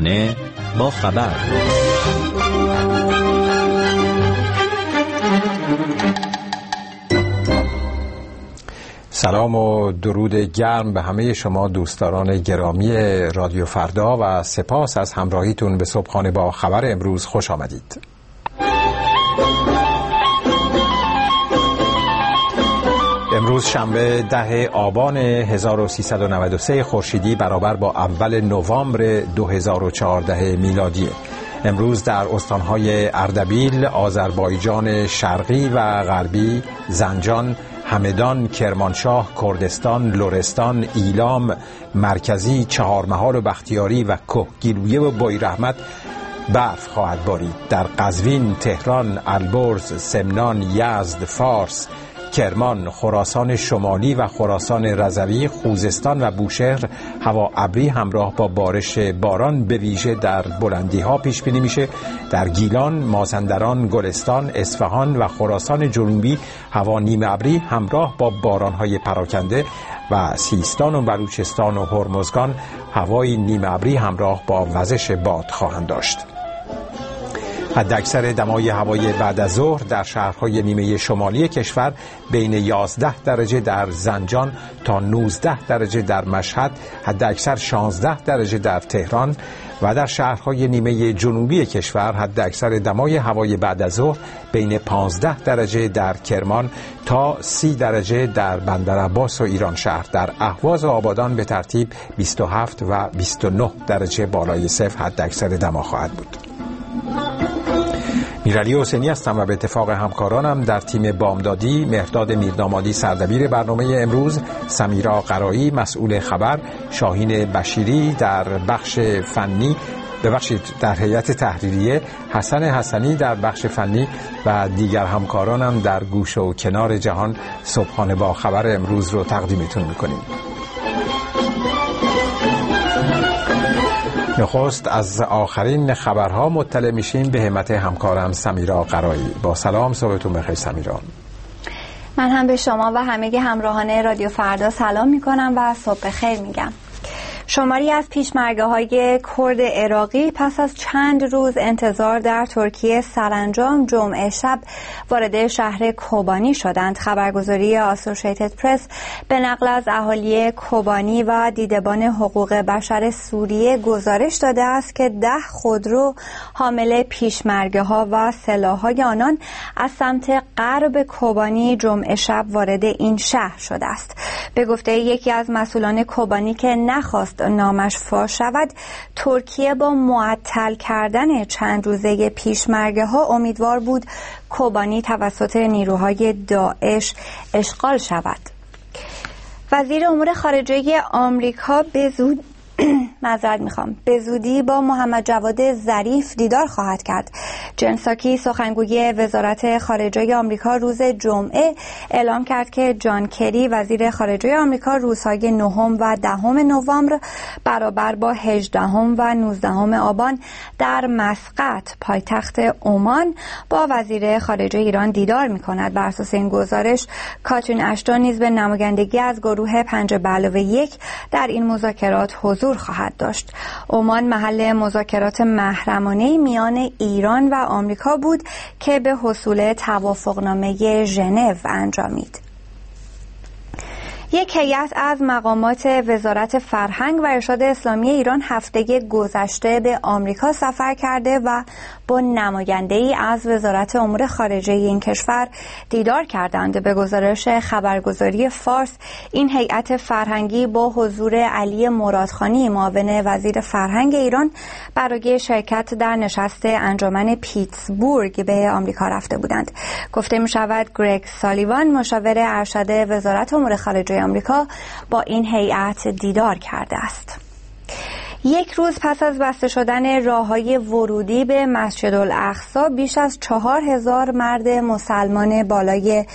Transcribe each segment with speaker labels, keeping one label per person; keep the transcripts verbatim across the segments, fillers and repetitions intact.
Speaker 1: همراهانه با خبر.
Speaker 2: سلام و درود گرم به همه شما دوستداران گرامی رادیو فردا و سپاس از همراهیتون به صبحانه با خبر امروز. خوش آمدید. امروز شنبه ده آبان هزار و سیصد و نود و سه خورشیدی برابر با اول نوامبر دو هزار و چهارده میلادی. امروز در استانهای اردبیل، آذربایجان شرقی و غربی، زنجان، همدان، کرمانشاه، کردستان، لرستان، ایلام، مرکزی، چهارمحال و بختیاری و کهگیلویه و بویراحمد برف خواهد بارید. در قزوین، تهران، البرز، سمنان، یزد، فارس، کرمان، خراسان شمالی و خراسان رضوی، خوزستان و بوشهر هوا ابری همراه با بارش باران به ویژه در بلندی ها پیش بینی میشه. در گیلان، مازندران، گلستان، اصفهان و خراسان جنوبی هوا نیمه ابری همراه با باران های پراکنده و سیستان و بلوچستان و هرمزگان هوای نیمه ابری همراه با وزش باد خواهند داشت. حداکثر دمای هوای بعد از ظهر در شهرهای نیمه شمالی کشور بین یازده درجه در زنجان تا نوزده درجه در مشهد، حداکثر شانزده درجه در تهران و در شهرهای نیمه جنوبی کشور حداکثر دمای هوای بعد از ظهر بین پانزده درجه در کرمان تا سی درجه در بندرعباس و ایران شهر. در اهواز و آبادان به ترتیب بیست و هفت و بیست و نه درجه بالای صفر حداکثر دما خواهد بود. میرعلی حسینی هستم و به اتفاق همکارانم در تیم بامدادی مهرداد میردامادی سردبیر برنامه امروز، سمیرا قرایی مسئول خبر، شاهین بشیری در بخش فنی ببخشید در هیئت تحریریه، حسن حسنی در بخش فنی و دیگر همکارانم در گوش و کنار جهان صبحانه با خبر امروز رو تقدیمتون میکنیم. نخست از آخرین خبرها مطلع میشیم به همت همکارم سمیرا قرایی. با سلام، صبحتون بخیر سمیرا.
Speaker 3: من هم به شما و همه همراهان رادیو فردا سلام میکنم و صبح بخیر میگم. شماری از پیشمرگه‌های کرد عراقی پس از چند روز انتظار در ترکیه سرانجام جمعه شب وارد شهر کوبانی شدند. خبرگزاری آسوشیتد پرس به نقل از اهالی کوبانی و دیدبان حقوق بشر سوریه گزارش داده است که ده خودرو حامل پیشمرگه‌ها و سلاح‌های آنان از سمت غرب کوبانی جمعه شب وارد این شهر شده است. به گفته یکی از مسئولان کوبانی که نخواست نامش فاش شود، ترکیه با معطل کردن چند روزه پیشمرگه ها امیدوار بود کوبانی توسط نیروهای داعش اشغال شود. وزیر امور خارجه آمریکا به زود معذرت میخوام به زودی با محمد جواد ظریف دیدار خواهد کرد. جن ساکی سخنگوی وزارت خارجه آمریکا روز جمعه اعلام کرد که جان کری وزیر خارجه آمریکا روزهای نهم و دهم نوامبر برابر با هجدهم و نوزدهم آبان در مسقط پایتخت عمان با وزیر خارجه ایران دیدار میکند. بر اساس این گزارش کاترین اشتون نیز به نمایندگی از گروه پنج به علاوه یک در این مذاکرات حضور خواهد داشت. عمان محل مذاکرات محرمانه میان ایران و آمریکا بود که به حصول توافقنامه ژنو انجامید. یک هیئت از مقامات وزارت فرهنگ و ارشاد اسلامی ایران هفته گذشته به آمریکا سفر کرده و با نماینده‌ای از وزارت امور خارجه این کشور دیدار کردند. به گزارش خبرگزاری فارس، این هیئت فرهنگی با حضور علی مرادخانی معاون وزیر فرهنگ ایران برای شرکت در نشست انجمن پیتسبورگ به آمریکا رفته بودند. گفته می شود گرگ سالیوان مشاور ارشد وزارت امور خارجه آمریکا با این هیئت دیدار کرده است. یک روز پس از بسته شدن راه‌های ورودی به مسجد الاقصی بیش از چهار هزار مرد مسلمان بالای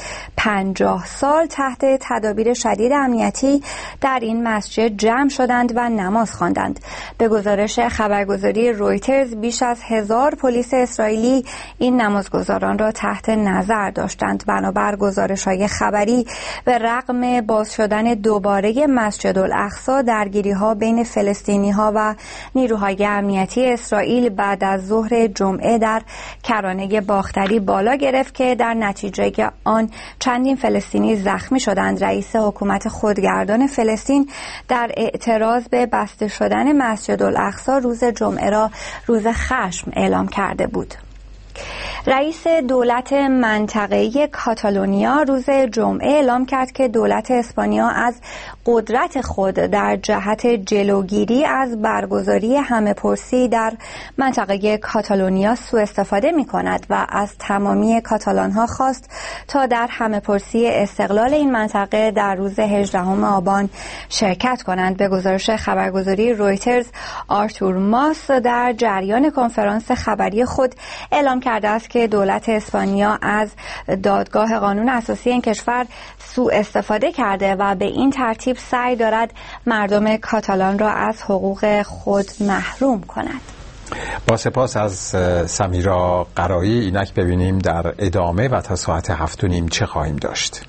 Speaker 3: پنجاه سال تحت تدابیر شدید امنیتی در این مسجد جمع شدند و نماز خواندند. به گزارش خبرگزاری رویترز بیش از هزار پلیس اسرائیلی این نمازگزاران را تحت نظر داشتند. بنابر گزارش‌های خبری به رغم باز شدن دوباره مسجد الاقصی، درگیری‌ها بین فلسطینی‌ها و نیروهای امنیتی اسرائیل بعد از ظهر جمعه در کرانه باختری بالا گرفت که در نتیجه آن چندین فلسطینی زخمی شدند. رئیس حکومت خودگردان فلسطین در اعتراض به بسته شدن مسجد الاقصی روز جمعه را روز خشم اعلام کرده بود. رئیس دولت منطقه‌ای کاتالونیا روز جمعه اعلام کرد که دولت اسپانیا از قدرت خود در جهت جلوگیری از برگزاری همه‌پرسی در منطقه کاتالونیا سوء استفاده می‌کند و از تمامی کاتالان‌ها خواست تا در همه‌پرسی استقلال این منطقه در روز هجدهم آبان شرکت کنند. به گزارش خبرگزاری رویترز، آرتور ماس در جریان کنفرانس خبری خود اعلام کرده است که دولت اسپانیا از دادگاه قانون اساسی این کشور سوء استفاده کرده و به این ترتیب سعی دارد مردم کاتالان را از حقوق خود محروم کند.
Speaker 2: با سپاس از سمیرا قرایی. اینک ببینیم در ادامه و تا ساعت هفت و نیم چه خواهیم داشت.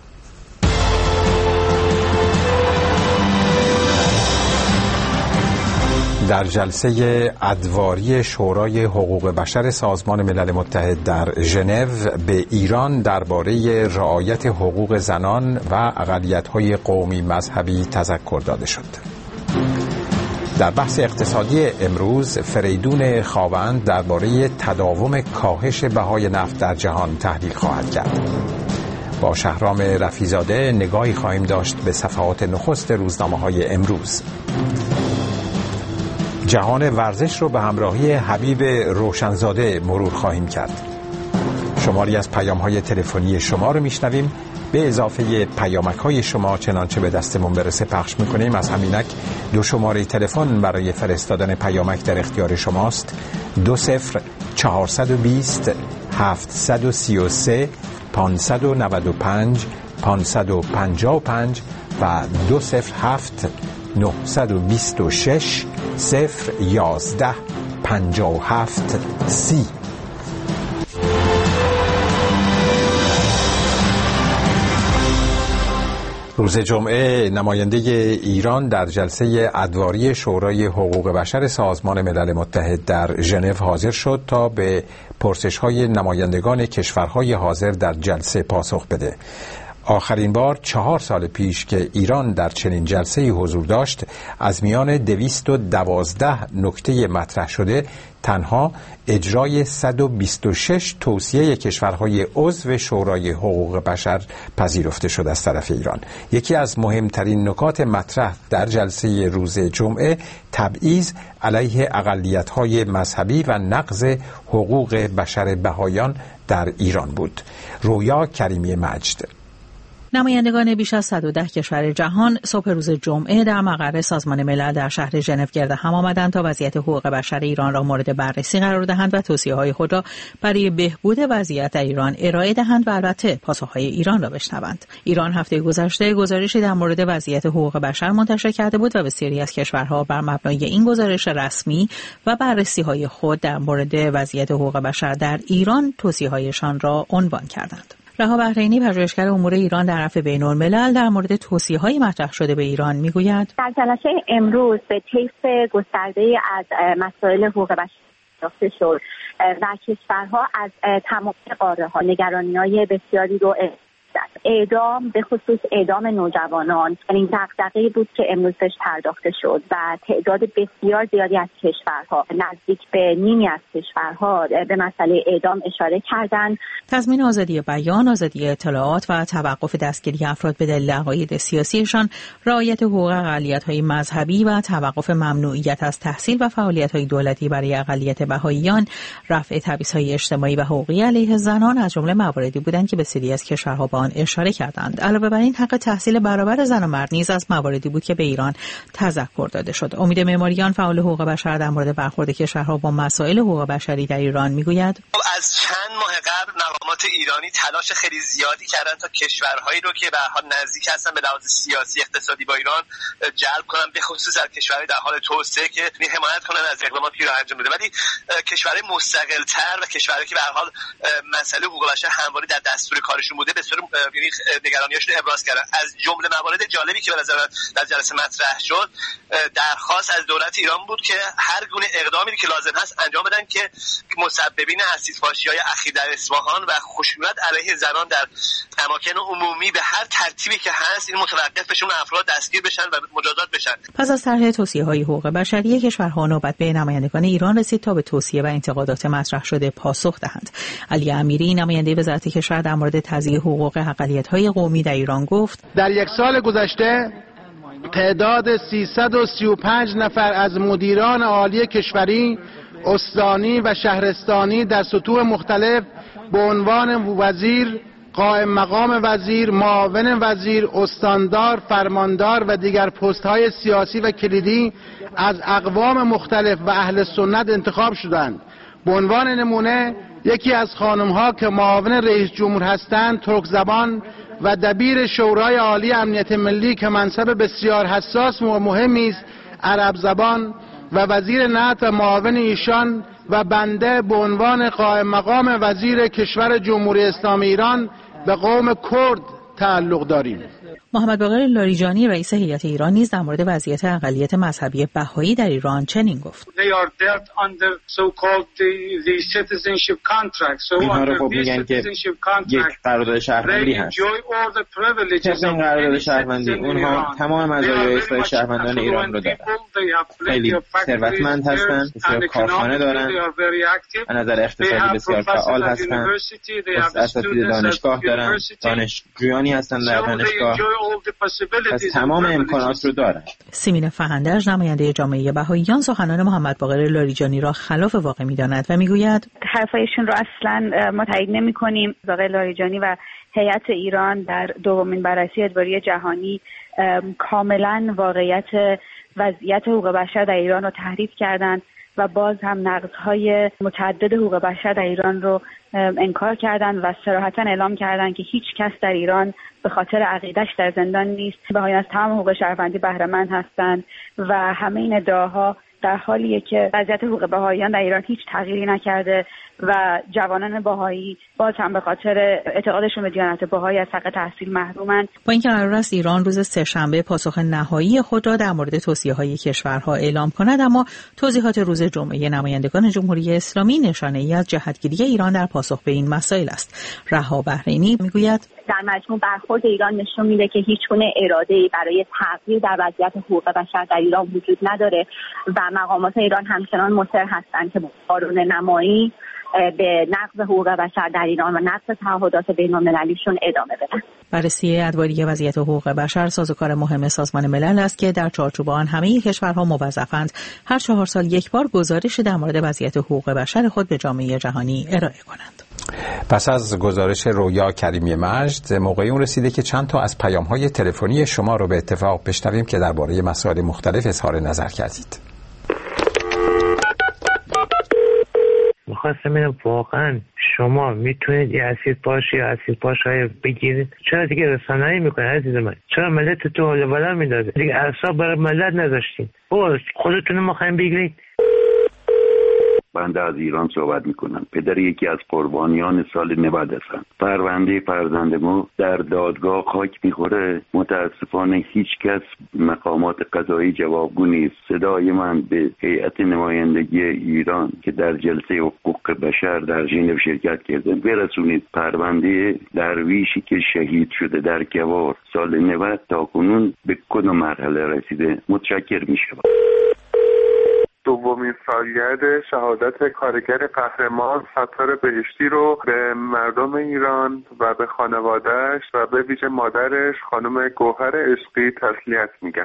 Speaker 2: در جلسه ادواری شورای حقوق بشر سازمان ملل متحد در ژنو به ایران درباره رعایت حقوق زنان و اقلیت‌های قومی مذهبی تذکر داده شد. در بحث اقتصادی امروز فریدون خاوند درباره تداوم کاهش بهای نفت در جهان تحلیل خواهد کرد. با شهرام رفیزاده نگاهی خواهیم داشت به صفحات نخست روزنامه‌های امروز. جهان ورزش رو به همراهی حبیب روشنزاده مرور خواهیم کرد. شماری از پیام‌های تلفنی شما رو میشنویم، به اضافه پیامک‌های شما چنانچه به دستمون برسه پخش میکنیم. از همینک دو شماره تلفن برای فرستادن پیامک در اختیار شماست: دو صفر چهارصد و بیست هفتصد و سی و سه پانصد و نود و پنج پانصد و پنجاه و پنج و دو صفر هفت نهصد و بیست و شش صفر یازده پنجاه و هفت سی. روز جمعه نماینده ایران در جلسه ادواری شورای حقوق بشر سازمان ملل متحد در ژنو حاضر شد تا به پرسش‌های نمایندگان کشورهای حاضر در جلسه پاسخ بده. آخرین بار چهار سال پیش که ایران در چنین جلسه‌ای حضور داشت، از میان دویست و دوازده نکته مطرح شده تنها اجرای صد و بیست و شش توصیه کشورهای عضو شورای حقوق بشر پذیرفته شد از طرف ایران. یکی از مهمترین نکات مطرح در جلسه روز جمعه تبعیض علیه اقلیت‌های مذهبی و نقض حقوق بشر بهائیان در ایران بود. رویا کریمی مجد.
Speaker 1: نمایندگان بیش از صد و ده کشور جهان صبح روز جمعه در مقر سازمان ملل در شهر ژنو گرد هم آمدند تا وضعیت حقوق بشر ایران را مورد بررسی قرار دهند و توصیه‌های خود را برای بهبود وضعیت در ایران ارائه دهند و البته پاسخ‌های ایران را بشنوند. ایران هفته گذشته گزارشی در مورد وضعیت حقوق بشر منتشر کرده بود و بسیاری از کشورها بر مبنای این گزارش رسمی و بررسی‌های خود در مورد وضعیت حقوق بشر در ایران توصیه‌هایشان را عنوان کردند. رها بحرینی، پژوهشگر امور ایران در عرف بین‌الملل، در مورد توصیه‌های مطرح شده به ایران میگوید:
Speaker 4: در جلسه امروز به طیف گسترده‌ای از مسائل حقوق بشر داشته شد و کشورها از تمام قاره‌ها نگرانی‌های بسیاری رو اعدام، به خصوص اعدام نوجوانان، این دغدغه‌ای بود که امروز بهش پرداخته شد و تعداد بسیار زیادی از کشورها، نزدیک به نیمی از کشورها، به مسئله اعدام اشاره کردند.
Speaker 1: تضمین آزادی بیان، آزادی اطلاعات و توقف دستگیری افراد به دلیل عقاید سیاسیشان، رعایت حقوق اقلیت‌های مذهبی و توقف ممنوعیت از تحصیل و فعالیت‌های دولتی برای اقلیت بهائیان، رفع تبعیض‌های اجتماعی و حقوقی علیه زنان از جمله مواردی بودند که بسیاری از کشورها با آن اشاره کردند. علاوه بر این حق تحصیل برابر زن و مرد نیز از مواردی بود که به ایران تذکر داده شد. امید معماریان فعال حقوق بشر در مورد برخورد کشورها با مسائل حقوق بشری در ایران میگوید
Speaker 5: از چند ماه قبل مقامات ایرانی تلاش خیلی زیادی کردن تا کشورهایی رو که به هر حال نزدیک هستن به لحاظ سیاسی اقتصادی با ایران جلب کنن، به خصوص از کشورهای در حال توسعه که حمایت کنن از اقداماتی که انجام میده. ولی کشورهای مستقل‌تر و کشورهایی که به هر حال مسئله حقوق بشر همواره در دستور کارشون بوده به صورت یعنی نگرانیاشون ابراز کردن. از جمله موارد جالبی که به نظر در جلسه مطرح شد درخواست از دولت ایران بود که هر گونه اقدامی که لازم هست انجام بدن که مسببین اسیدفاشی‌های اخیر در اصفهان و خشونت علیه زنان در اماکن عمومی به هر ترتیبی که هست این متوقف بشه، افراد دستگیر بشن و مجازات بشن.
Speaker 1: پس از طرح توصیه‌های حقوق بشری کشورها نوبت به نمایندگان ایران رسید تا به توصیه و انتقادات مطرح شده پاسخ دهند. علی امیری نماینده وزارت کشور در مورد تضییع حقوق اقلیت‌های قومی در ایران گفت:
Speaker 6: در یک سال گذشته تعداد سیصد و سی و پنج نفر از مدیران عالی کشوری، استانی و شهرستانی در سطوح مختلف به عنوان وزیر، قائم مقام وزیر، معاون وزیر، استاندار، فرماندار و دیگر پست‌های سیاسی و کلیدی از اقوام مختلف و اهل سنت انتخاب شدند. به عنوان نمونه یکی از خانم‌ها که معاون رئیس جمهور هستند ترک زبان و دبیر شورای عالی امنیت ملی که منصب بسیار حساس و مهمی است عرب زبان و وزیر نفت و معاون ایشان و بنده به عنوان قائم مقام وزیر کشور جمهوری اسلامی ایران به قوم کرد تعلق داریم.
Speaker 1: محمد باقر لاریجانی رئیس هیئت ایران نیز در مورد وضعیت اقلیت مذهبی بهایی در ایران چنین گفت:
Speaker 7: اینها رو خب میگن که یک قرارداد شهروندی هست. طبق این قرارداد شهروندی اونها تمام مزایای اصلاح شهروندان ایران رو دارن. خیلی ثروتمند هستن، بسیار کارخانه دارن، از نظر اقتصادی بسیار فعال هستن، اساتید دانشگاه دارن، دانشجویانی هستن در دانشگاه، پس تمام امکانات رو دارن.
Speaker 1: سیمین فهندج نماینده جامعه بهائیان سخنان محمد باقر لاریجانی را خلاف واقع می‌داند و میگوید
Speaker 8: حرفایشون رو اصلاً ما تایید نمی‌کنیم. باقر لاریجانی و هیئت ایران در دومین بررسی ادواری جهانی کاملاً واقعیت وضعیت حقوق بشر در ایران رو تحریف کردند و باز هم نقض‌های متعدد حقوق بشر در ایران رو انکار کردند و صراحتاً اعلام کردند که هیچ کس در ایران به خاطر عقیده‌اش در زندان نیست. بهائیان از تمام حقوق شهروندی بهره مند هستند و همه این ادعاها در حالیه که وضعیت حقوق بهائیان در ایران هیچ تغییری نکرده و جوانان بهایی باز هم به خاطر اعتقادشون به دیانت بهایی از حق تحصیل محرومند.
Speaker 1: با اینکه قرار است ایران روز سه‌شنبه پاسخ نهایی خود را در مورد توصیه‌های کشورها اعلام کند، اما توضیحات روز جمعه نمایندگان جمهوری اسلامی نشانه‌ای از جهتگیری ایران در پاسخ به این مسائل است. رها بحرینی میگوید
Speaker 4: در مجموع برخورد ایران نشون میده که هیچ گونه اراده‌ای برای تغییر در وضعیت حقوق بشر در ایران وجود نداره و مقامات ایران همچنان مصر هستند که با قانون نمایی به نقض حقوق بشر در ایران و نقض تعهدات بین‌المللیشون ادامه بدن.
Speaker 1: بررسی ادواری وضعیت حقوق بشر سازوکار مهم سازمان ملل است که در چارچوب آن همه کشورها موظفند هر چهار سال یک بار گزارش در مورد وضعیت حقوق بشر خود به جامعه جهانی ارائه کنند.
Speaker 2: پس از گزارش رویا کریمی مجد موقعی اون رسیده که چند تا از پیام‌های تلفنی شما رو به اتفاق بشنویم که درباره مسائل مختلف اظهار نظر کردید.
Speaker 9: میخواستم ببینم واقعا شما میتونید یه اسید پاش یا اسید پاش های بگیرید؟ چرا دیگه رسانه‌ای میکنه عزیز من؟ چرا ملت تو حال و حال میدازه؟ دیگه اعصاب برای ملت نذاشتین. اوه خودتون میخواین بگیرید؟
Speaker 10: بنده از ایران صحبت میکنم. پدر یکی از قربانیان سال نود هستم. پرونده فرزندمو در دادگاه خاک میخوره. متاسفانه هیچ کس مقامات قضایی جوابگو نیست. صدای من به هیئت نمایندگی ایران که در جلسه حقوق بشر در ژنو شرکت کرده برسونید پرونده درویشی که شهید شده در کوار سال نود تا کنون به کدام مرحله رسیده. متشکر میشم.
Speaker 11: دومین سالگرد شهادت کارگر قهرمان ستار بهشتی رو به مردم ایران و به خانواده‌اش و به ویژه مادرش خانم گوهر عشقی تسلیت میگم.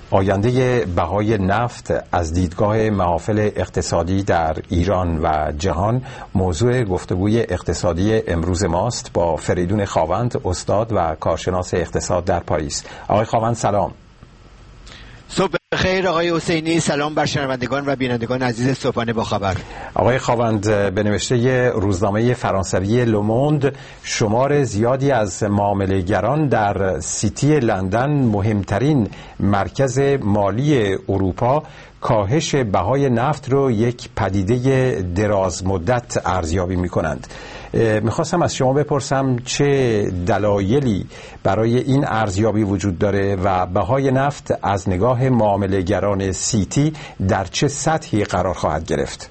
Speaker 2: آینده بهای نفت از دیدگاه محافل اقتصادی در ایران و جهان موضوع گفتگوی اقتصادی امروز ماست با فریدون خاوند، استاد و کارشناس اقتصاد در پاریس. آقای خاوند سلام.
Speaker 12: صبح بخیر آقای حسینی، سلام بر شنوندگان و بینندگان عزیز صبحانه با خبر.
Speaker 2: آقای خاوند، به نوشته روزنامه فرانسوی لوموند شمار زیادی از معامله‌گران در سیتی لندن، مهمترین مرکز مالی اروپا، کاهش بهای نفت رو یک پدیده دراز مدت ارزیابی می کنند. میخواستم از شما بپرسم چه دلایلی برای این ارزیابی وجود داره و بهای نفت از نگاه معامله‌گران سیتی در چه سطحی قرار خواهد گرفت؟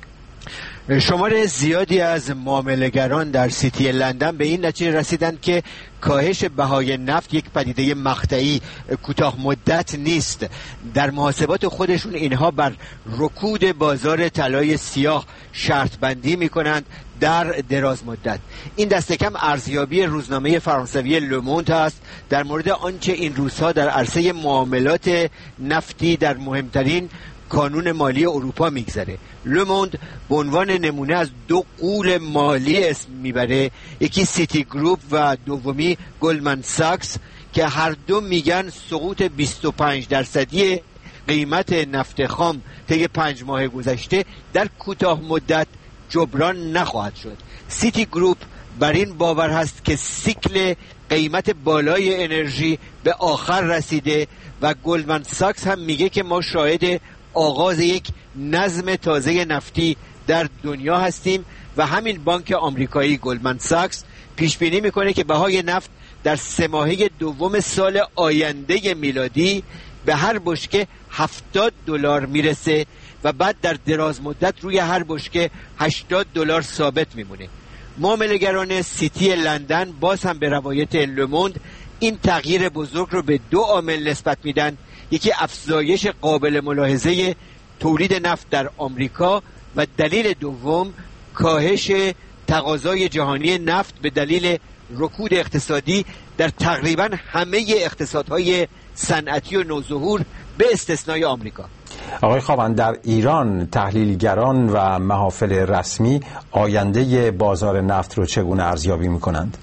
Speaker 12: شمار زیادی از معامله‌گران در سیتی لندن به این نتیجه رسیدند که کاهش بهای نفت یک پدیده مقطعی کوتاه مدت نیست. در محاسبات خودشون اینها بر رکود بازار طلای سیاه شرط بندی می‌کنند در دراز مدت. این دست کم ارزیابی روزنامه فرانسوی لوموند است در مورد آنچه این روزها در عرصه معاملات نفتی در مهمترین کانون مالی اروپا میگذره. لوموند به عنوان نمونه از دو غول مالی اسم میبره، یکی سیتی گروپ و دومی گلدمن ساکس، که هر دو میگن سقوط بیست و پنج درصدی قیمت نفت خام طی پنج ماه گذشته در کوتاه مدت جبران نخواهد شد. سیتی گروپ بر این باور هست که سیکل قیمت بالای انرژی به آخر رسیده و گلدمن ساکس هم میگه که ما شاهد آغاز یک نظم تازه نفتی در دنیا هستیم و همین بانک آمریکایی گلدمن ساکس پیش بینی میکنه که بهای نفت در سه ماهه دوم سال آینده میلادی به هر بشکه هفتاد دلار میرسه و بعد در دراز مدت روی هر بشکه هشتاد دلار ثابت میمونه. معامله‌گران سیتی لندن باز هم به روایت لوموند این تغییر بزرگ رو به دو عامل نسبت میدن، یکی افزایش قابل ملاحظه تولید نفت در آمریکا و دلیل دوم کاهش تقاضای جهانی نفت به دلیل رکود اقتصادی در تقریبا همه اقتصادهای صنعتی و نوظهور به استثنای آمریکا.
Speaker 2: آقای خاوند، در ایران تحلیلگران و محافل رسمی آینده بازار نفت رو چگونه ارزیابی می‌کنند؟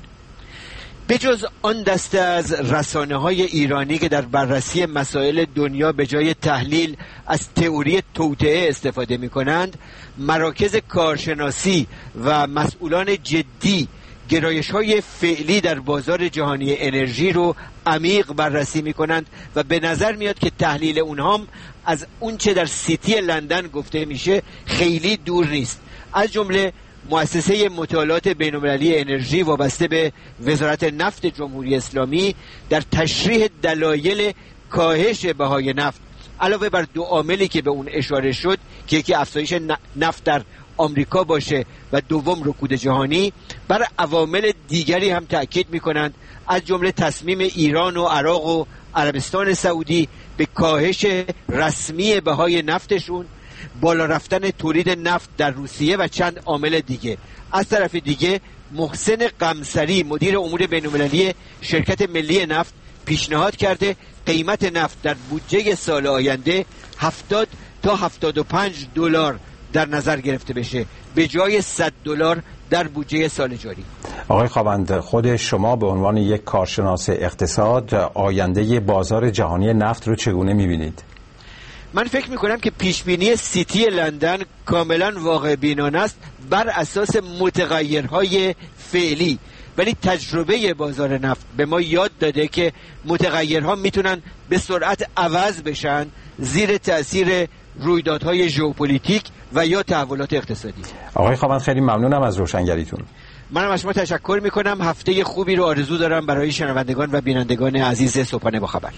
Speaker 12: به جز آن دسته از رسانه‌های ایرانی که در بررسی مسائل دنیا به جای تحلیل از تئوری توطئه استفاده می‌کنند، مراکز کارشناسی و مسئولان جدی گرایش‌های فعلی در بازار جهانی انرژی رو عمیق بررسی می‌کنند و به نظر میاد که تحلیل اونها هم از اونچه در سیتی لندن گفته میشه خیلی دور نیست. از جمله مؤسسه مطالعات بین‌المللی انرژی وابسته به وزارت نفت جمهوری اسلامی در تشریح دلایل کاهش بهای نفت علاوه بر دو عاملی که به اون اشاره شد که یکی افزایش نفت در آمریکا باشه و دوم رکود جهانی، بر عوامل دیگری هم تأکید می‌کنند، از جمله تصمیم ایران و عراق و عربستان سعودی به کاهش رسمی بهای نفتشون، بالا رفتن تولید نفت در روسیه و چند عامل دیگه. از طرف دیگه محسن قمصری مدیر امور بین‌المللی شرکت ملی نفت پیشنهاد کرده قیمت نفت در بودجه سال آینده هفتاد تا هفتاد و پنج دلار در نظر گرفته بشه به جای صد دلار در بودجه سال جاری.
Speaker 2: آقای خاوند، خود شما به عنوان یک کارشناس اقتصاد آینده بازار جهانی نفت رو چگونه می‌بینید؟
Speaker 12: من فکر میکنم که پیشبینی سیتی لندن کاملا واقع بینانه است بر اساس متغیرهای فعلی، ولی تجربه بازار نفت به ما یاد داده که متغیرها میتونن به سرعت عوض بشن زیر تأثیر رویدادهای ژئوپلیتیک و یا تحولات اقتصادی.
Speaker 2: آقای خاوند، خیلی ممنونم از روشنگریتون.
Speaker 12: منم از شما تشکر میکنم. هفته خوبی رو آرزو دارم برای شنوندگان و بینندگان عزیز صبحانه با خبر.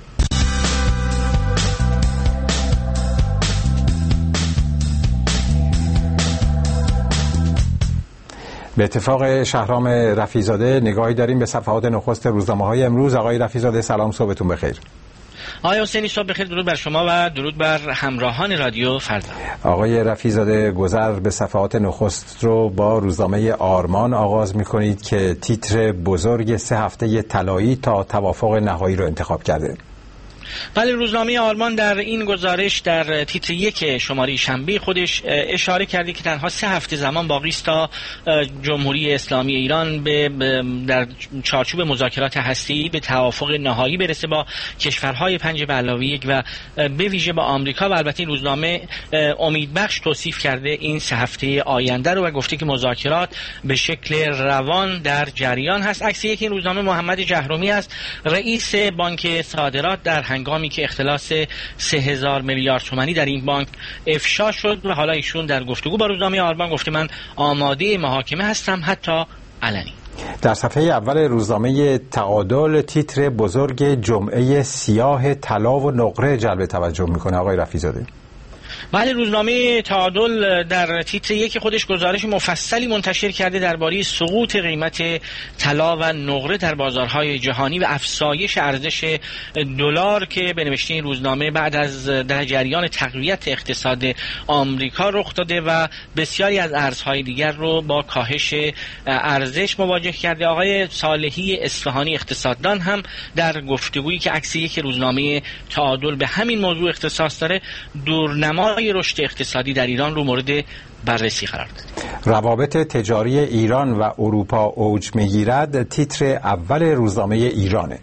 Speaker 2: به اتفاق شهرام رفیع‌زاده نگاهی داریم به صفحات نخست روزنامه‌های امروز. آقای رفیع‌زاده سلام، صبحتون بخیر.
Speaker 13: آقای حسینی صبح بخیر، درود بر شما و درود بر همراهان رادیو فردا.
Speaker 2: آقای رفیع‌زاده، گذر به صفحات نخست رو با روزنامه آرمان آغاز می‌کنید که تیتر بزرگ سه هفته طلایی تا توافق نهایی رو انتخاب کرده.
Speaker 13: بله، روزنامه آلمان در این گزارش در تیتر یک شماره شنبه خودش اشاره کرده که تنها سه هفته زمان باقی است تا جمهوری اسلامی ایران به در چارچوب مذاکرات هسته‌ای به توافق نهایی برسه با کشورهای پنج به علاوه یک و به ویژه با آمریکا. و البته این روزنامه امیدبخش توصیف کرده این سه هفته آینده رو و گفته که مذاکرات به شکل روان در جریان هست. عکس یک این روزنامه محمد جهرومی است، رئیس بانک صادرات، در هنگامی که اختلاس سه هزار میلیارد تومانی در این بانک افشا شد و حالا ایشون در گفتگو با روزنامه آلمان گفته من آماده محاکمه هستم، حتی علنی.
Speaker 2: در صفحه اول روزنامه تعادل تیتر بزرگ جمعه سیاه طلا و نقره جلب توجه میکنه. آقای رفیع‌زاده.
Speaker 13: بله، روزنامه تعادل در تیتر یک خودش گزارش مفصلی منتشر کرده درباره سقوط قیمت طلا و نقره در بازارهای جهانی و افزایش ارزش دلار که به نوشته این روزنامه بعد از در جریان تقویت اقتصاد آمریکا رخ داده و بسیاری از ارزهای دیگر رو با کاهش ارزش مواجه کرده. آقای صالحی اصفهانی اقتصاددان هم در گفتگویی که عکس یک روزنامه تعادل به همین موضوع اختصاص داره، دورنمای رشد اقتصادی در ایران رو مورد بررسی قرار داد.
Speaker 2: روابط تجاری ایران و اروپا اوج میگیرد تیتر اول روزنامه ایرانه.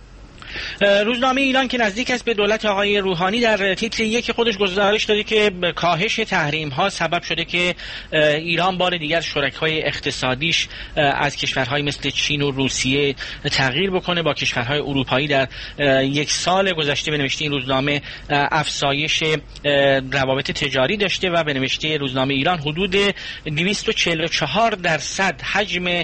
Speaker 13: روزنامه ایران که نزدیک است به دولت آقای روحانی در تیتر یک خودش گزارش داده که کاهش تحریم ها سبب شده که ایران بار دیگر شرکای اقتصادیش از کشورهای مثل چین و روسیه تغییر بکنه. با کشورهای اروپایی در یک سال گذشته به نوشته این روزنامه افزایش روابط تجاری داشته و به نوشته روزنامه ایران حدود دویست و چهل و چهار درصد حجم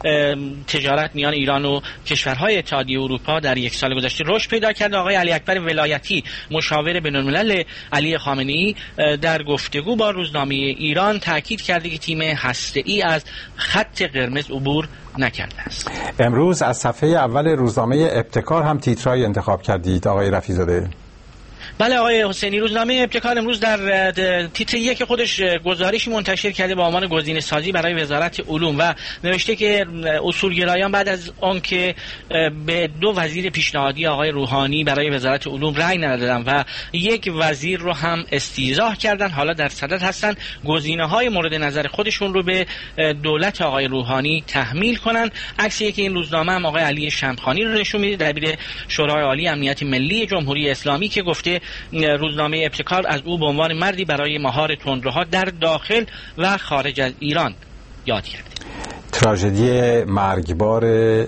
Speaker 13: تجارت میان ایران و کشورهای اتحادیه اروپا در یک سال گذشته رشد پیدا کرده. آقای علی اکبر ولایتی مشاور بین‌الملل علی خامنه‌ای در گفتگو با روزنامه ایران تاکید کرده که تیم هسته‌ای از خط قرمز عبور نکرده است.
Speaker 2: امروز از صفحه اول روزنامه ابتکار هم تیترای انتخاب کردید آقای رفیع‌زاده.
Speaker 13: بله آقای حسینی، روزنامه ابتکار امروز در تیتر یک خودش گزارشی منتشر کرده با عنوان گزینه سازی برای وزارت علوم و نوشته که اصولگرایان بعد از آن که به دو وزیر پیشنهادی آقای روحانی برای وزارت علوم رأی ندادن و یک وزیر رو هم استیضاح کردن، حالا در صدد هستن گزینه‌های مورد نظر خودشون رو به دولت آقای روحانی تحمیل کنن. عکس یک این روزنامه هم آقای علی شمخانی رو نشون میده، دبیر شورای عالی امنیت ملی جمهوری اسلامی، که گفته روزنامه ابتکار از او به عنوان مردی برای مهار تندروها در داخل و خارج از ایران یاد کرده.
Speaker 2: تراژدی مرگبار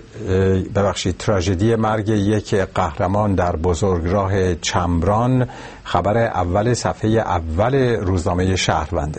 Speaker 2: ببخشید تراژدی مرگ یک قهرمان در بزرگراه چمران خبر اول صفحه اول روزنامه شهرونده.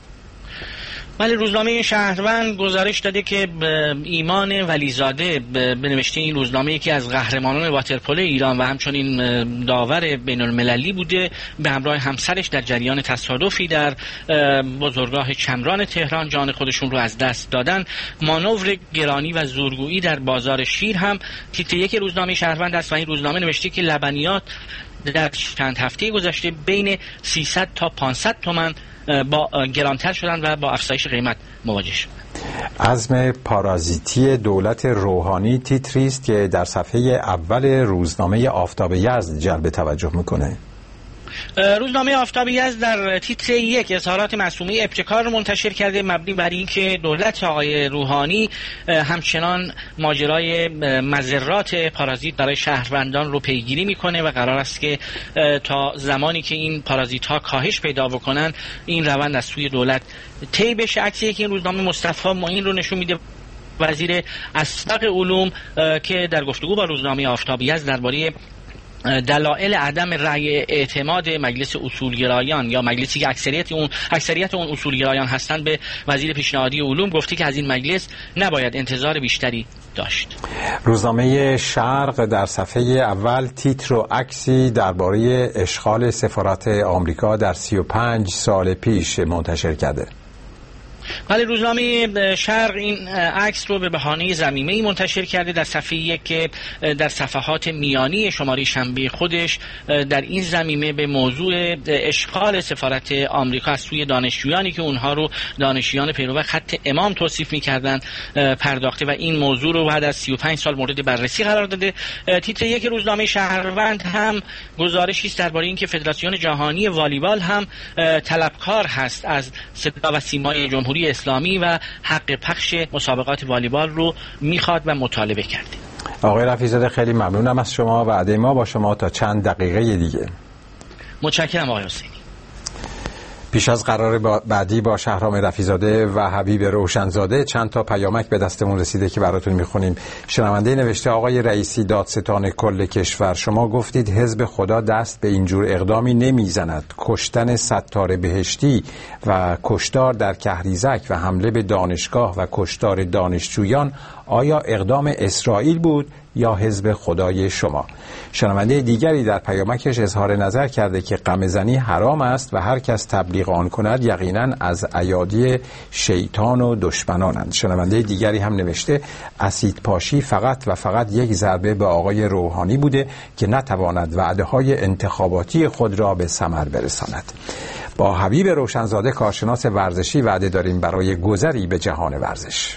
Speaker 13: ولی روزنامه شهروند گزارش داده که ایمان ولیزاده به نوشته این روزنامه یکی از قهرمانان واترپولو ایران و همچنین داور بین المللی بوده، به همراه همسرش در جریان تصادفی در بزرگراه چمران تهران جان خودشون رو از دست دادن. مانور گرانی و زورگویی در بازار شیر هم تیتر یک روزنامه شهروند است و این روزنامه نوشته که لبنیات در چند هفته گذشته بین سیصد تا پانصد تومان با گرانتر شدن و با افزایش قیمت مواجه شدن.
Speaker 2: عزم پارازیتی دولت روحانی تیتری است که در صفحه اول روزنامه آفتاب یزد جلب توجه میکنه.
Speaker 13: روزنامه آفتاب یزد در تیتر یک اظهارات معصومه ابتکار رو منتشر کرده مبنی بر اینکه دولت آقای روحانی همچنان ماجرای مضرات پارازیت برای شهروندان رو پیگیری میکنه و قرار است که تا زمانی که این پارازیت ها کاهش پیدا بکنن این روند از سوی دولت طی بشه. عکسی که این روزنامه مصطفی معین رو نشون میده، وزیر اسبق علوم، که در گفتگو با روزنامه آفتاب یزد درباره دلایل عدم رأی اعتماد مجلس اصولگرایان یا مجلسی که اکثریت اون اکثریت اون اصولگرایان هستند به وزیر پیشنهادی علوم گفته که از این مجلس نباید انتظار بیشتری داشت.
Speaker 2: روزنامه شرق در صفحه اول تیتر و عکسی درباره اشغال سفارت آمریکا در سی و پنج سال پیش منتشر کرده.
Speaker 13: ولی روزنامه شرق این عکس رو به بهانه ضمیمه‌ای منتشر کرده در صفحه یک که در صفحات میانی شماره شنبه خودش در این ضمیمه به موضوع اشغال سفارت آمریکا از سوی دانشجویانی که اونها رو دانشجویان پیرو خط امام توصیف می‌کردند پرداخته و این موضوع رو بعد از سی و پنج سال مورد بررسی قرار داده. تیتر یک روزنامه شهروند هم گزارشی است درباره اینکه فدراسیون جهانی والیبال هم طلبکار هست از صدا و سیمای جمهوری اسلامی و حق پخش مسابقات والیبال رو میخواد و مطالبه کرده.
Speaker 2: آقای رفیع‌زاده خیلی ممنونم از شما. وعده ما با شما تا چند دقیقه دیگه.
Speaker 13: متشکرم آقای حسینی.
Speaker 2: پیش از قرار با بعدی با شهرام رفیع‌زاده و حبیب روشنزاده چند تا پیامک به دستمون رسیده که براتون میخونیم. شنونده نوشته آقای رئیسی دادستان کل کشور، شما گفتید حزب خدا دست به اینجور اقدامی نمیزند. کشتن ستار بهشتی و کشتار در کهریزک و حمله به دانشگاه و کشتار دانشجویان آیا اقدام اسرائیل بود یا حزب خدای شما؟ شنونده دیگری در پیامکش اظهار نظر کرده که غمه‌زنی حرام است و هر کس تبلیغ آن کند یقینا از ایادی شیطان و دشمنانند. شنونده دیگری هم نوشته اسید پاشی فقط و فقط یک ضربه به آقای روحانی بوده که نتواند وعده‌های انتخاباتی خود را به ثمر برساند. با حبیب روشنزاده کارشناس ورزشی وعده داریم برای گذری به جهان ورزش.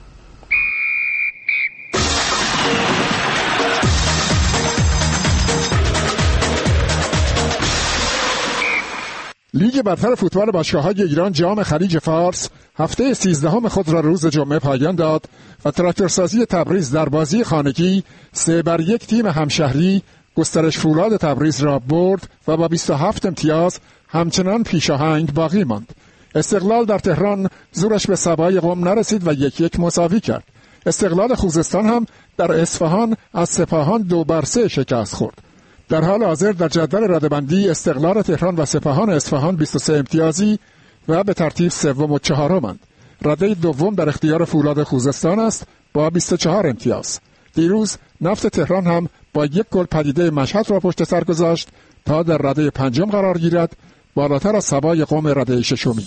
Speaker 14: لیگ برتر فوتبال باشگاه‌های ایران جام خلیج فارس هفته سیزدهم خود را روز جمعه پایان داد و تراکتورسازی تبریز در بازی خانگی سه بر یک تیم همشهری گسترش فولاد تبریز را برد و با بیست و هفت امتیاز همچنان پیشاهنگ باقی ماند. استقلال در تهران زورش به سبای قم نرسید و یک یک مساوی کرد. استقلال خوزستان هم در اصفهان از سپاهان دو بر سه شکست خورد. در حال حاضر در جدول رده‌بندی استقلال تهران و سپاهان اصفهان بیست و سه امتیازی و به ترتیب سوم و چهارمند. رده دوم در اختیار فولاد خوزستان است با بیست و چهار امتیاز. دیروز نفت تهران هم با یک گل پدیده مشهد را پشت سر گذاشت تا در رده پنجم قرار گیرد، بالاتر از سبای قم رده ششمی.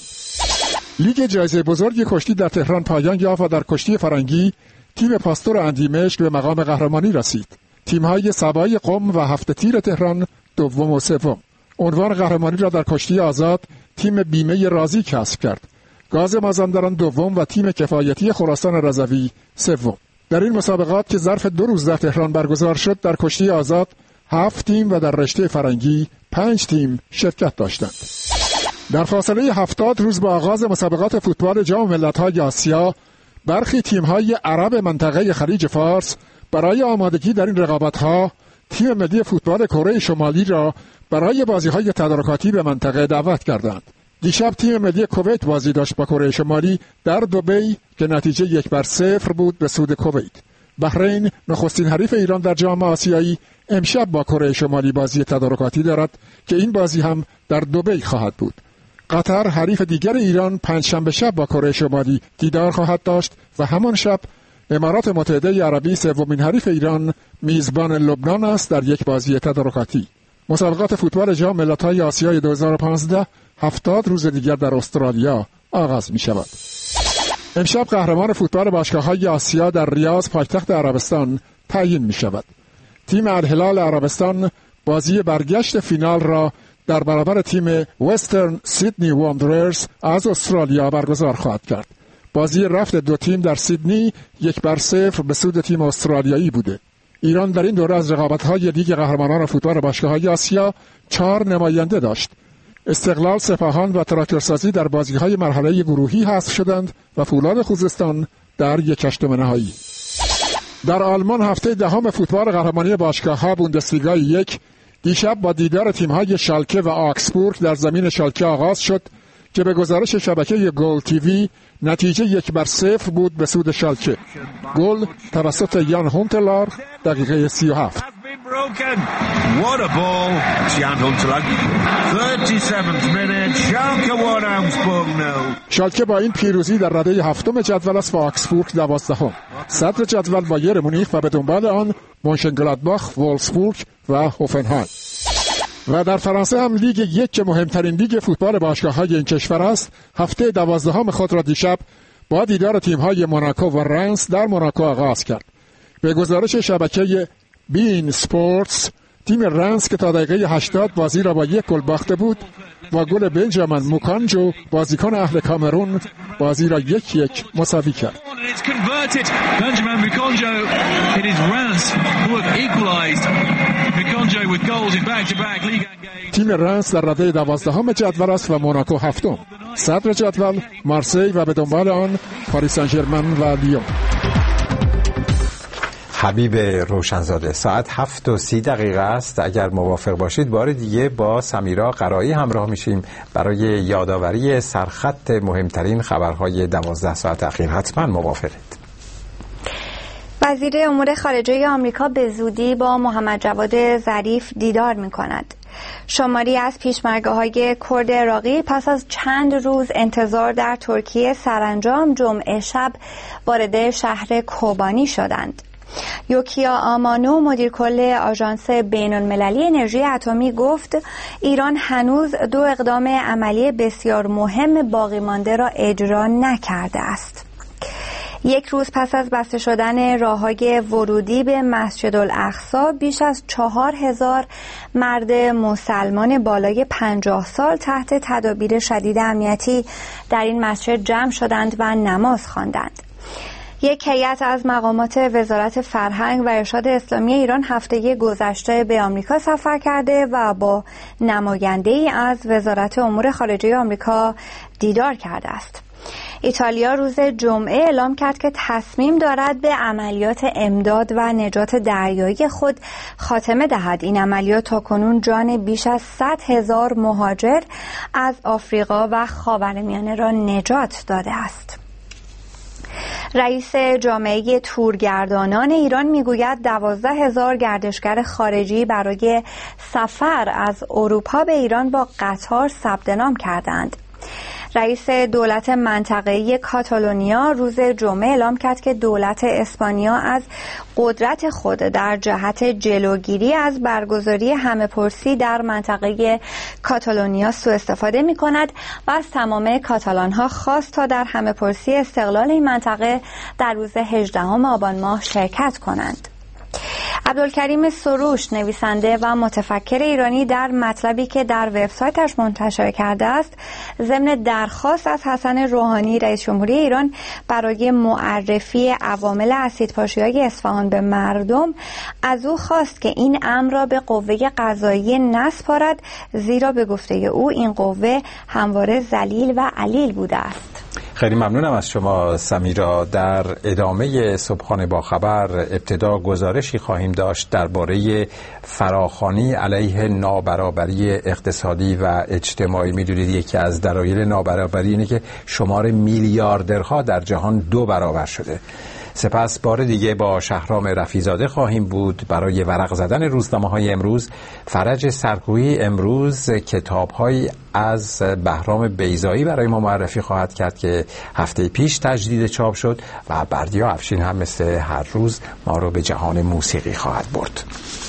Speaker 14: لیگ جایزه بزرگ کشتی در تهران پایان یافت و در کشتی فرنگی تیم پاستور اندیمشک به مقام قهرمانی رسید. تیم‌های سبای قم و هفت تیر تهران دوم و سوم. عنوان قهرمانی را در کشتی آزاد تیم بیمه رازی کسب کرد. گاز مازندران دوم و تیم کفایتی خراسان رضوی سوم. در این مسابقات که ظرف دو روز در تهران برگزار شد، در کشتی آزاد هفت تیم و در رشته فرنگی پنج تیم شرکت داشتند. در فاصله هفتاد روز با آغاز مسابقات فوتبال جام ملت‌های آسیا، برخی تیم‌های عرب منطقه خلیج فارس برای آمادگی در این رقابت‌ها تیم ملی فوتبال کره شمالی را برای بازی‌های تدارکاتی به منطقه دعوت کردند. دیشب تیم ملی کویت بازی داشت با کره شمالی در دبی که نتیجه یک بر صفر بود به سود کویت. بحرین نخستین حریف ایران در جام آسیایی امشب با کره شمالی بازی تدارکاتی دارد که این بازی هم در دبی خواهد بود. قطر حریف دیگر ایران پنجشنبه شب با کره شمالی دیدار خواهد داشت و همان شب امارات متحده عربی سومین حریف ایران میزبان لبنان است در یک بازی تدارکاتی. مسابقات فوتبال جام ملت‌های آسیای دو هزار و پانزده هفتاد روز دیگر در استرالیا آغاز می شود. امشب قهرمان فوتبال باشگاه‌های آسیا در ریاض پایتخت عربستان تعیین می شود. تیم الهلال عربستان بازی برگشت فینال را در برابر تیم وسترن سیدنی واندررز از استرالیا برگزار خواهد کرد. بازی رفت دو تیم در سیدنی یک بر صفر به سود تیم استرالیایی بوده. ایران در این دوره از رقابت‌های لیگ قهرمانان فوتبال باشگاه‌های آسیا چهار نماینده داشت. استقلال، سپاهان و تراکتورسازی در بازی‌های مرحله گروهی حذف شدند و فولاد خوزستان در یک هشتم نهایی. در آلمان هفته دهم فوتبال قهرمانی باشگاه‌ها بوندسلیگا یک دیشب با دیدار تیم‌های شالکه و آکسبورگ در زمین شالکه آغاز شد که به گزارش شبکه گل تیوی نتیجه یک بر صفر بود به سود شالکه. گل توسط یان هونتلار دقیقه سی و هفت. شالکه با این پیروزی در رده هفتم جدول است و آکسبورگ دوازدهم. صدر جدول بایر مونیخ و به دنبال آن مونشنگلادباخ، وولفسبورگ و هوفنهایم. و در فرانسه هم لیگ یک که مهمترین لیگ فوتبال باشگاه‌های این کشور است، هفته دوازدهم خود را دیشب با دیدار تیم‌های موناکو و رنس در موناکو آغاز کرد. به گزارش شبکه بین سپورتس، تیم رنس که تا دقیقه هشتاد بازی را با یک گل باخته بود و گل بنجامین موکانجو بازیکن اهل کامرون بازی را یک یک مساوی کرد. تیم رنس در رده دوازدهم جدول است و موناکو هفتم. صدر جدول مارسی و به دنبال آن پاریس سن ژرمن و لیون.
Speaker 2: حبیب روشنزاده، ساعت هفت و سی دقیقه است. اگر موافق باشید بار دیگه با سمیرا قرایی همراه میشیم برای یادآوری سرخط مهمترین خبرهای دوازده ساعت اخیر. حتما موافقید.
Speaker 3: وزیر امور خارجه آمریکا به زودی با محمد جواد ظریف دیدار می کند. شماری از پیشمرگه‌های کرد عراقی پس از چند روز انتظار در ترکیه سرانجام جمعه شب وارد شهر کوبانی شدند. یوکیا آمانو، مدیر کل آژانس بین المللی انرژی اتمی، گفت ایران هنوز دو اقدام عملی بسیار مهم باقی مانده را اجرا نکرده است. یک روز پس از بسته شدن راه‌های ورودی به مسجد الاقصی، بیش از چهار هزار مرد مسلمان بالای پنجاه سال تحت تدابیر شدید امنیتی در این مسجد جمع شدند و نماز خواندند. یک هیئت از مقامات وزارت فرهنگ و ارشاد اسلامی ایران هفته گذشته به آمریکا سفر کرده و با نماینده‌ای از وزارت امور خارجه آمریکا دیدار کرده است. ایتالیا روز جمعه اعلام کرد که تصمیم دارد به عملیات امداد و نجات دریایی خود خاتمه دهد. این عملیات تاکنون جان بیش از صد هزار مهاجر از آفریقا و خاورمیانه را نجات داده است. رئیس جامعه تورگردانان ایران میگوید دوازده هزار گردشگر خارجی برای سفر از اروپا به ایران با قطار ثبت نام کردند. رئیس دولت منطقه‌ای کاتالونیا روز جمعه اعلام کرد که دولت اسپانیا از قدرت خود در جهت جلوگیری از برگزاری همه‌پرسی در منطقه کاتالونیا سوء استفاده می‌کند و از تمام کاتالان‌ها خواست تا در همه‌پرسی استقلال این منطقه در روز هجدهم آبان ماه شرکت کنند. عبدالکریم سروش، نویسنده و متفکر ایرانی، در مطلبی که در وبسایتش منتشر کرده است ضمن درخواست از حسن روحانی رئیس جمهوری ایران برای معرفی عوامل اسیدپاشی‌های اصفهان به مردم، از او خواست که این امر را به قوه قضاییه نسپارد، زیرا به گفته او این قوه همواره ذلیل و علیل بوده است.
Speaker 2: خیلی ممنونم از شما سمیرا. در ادامه صبحانه با خبر ابتدا گزارشی خواهیم داشت درباره فراخوانی علیه نابرابری اقتصادی و اجتماعی. میدونید یکی از دلایل نابرابری اینه که شمار میلیاردرها در جهان دو برابر شده. سپس بار دیگه با شهرام رفیزاده خواهیم بود برای ورق زدن روزنامه‌های امروز. فرج سرکویی امروز کتاب‌های از بهرام بیضایی برای ما معرفی خواهد کرد که هفته پیش تجدید چاپ شد و بردیا افشین هم مثل هر روز ما رو به جهان موسیقی خواهد برد.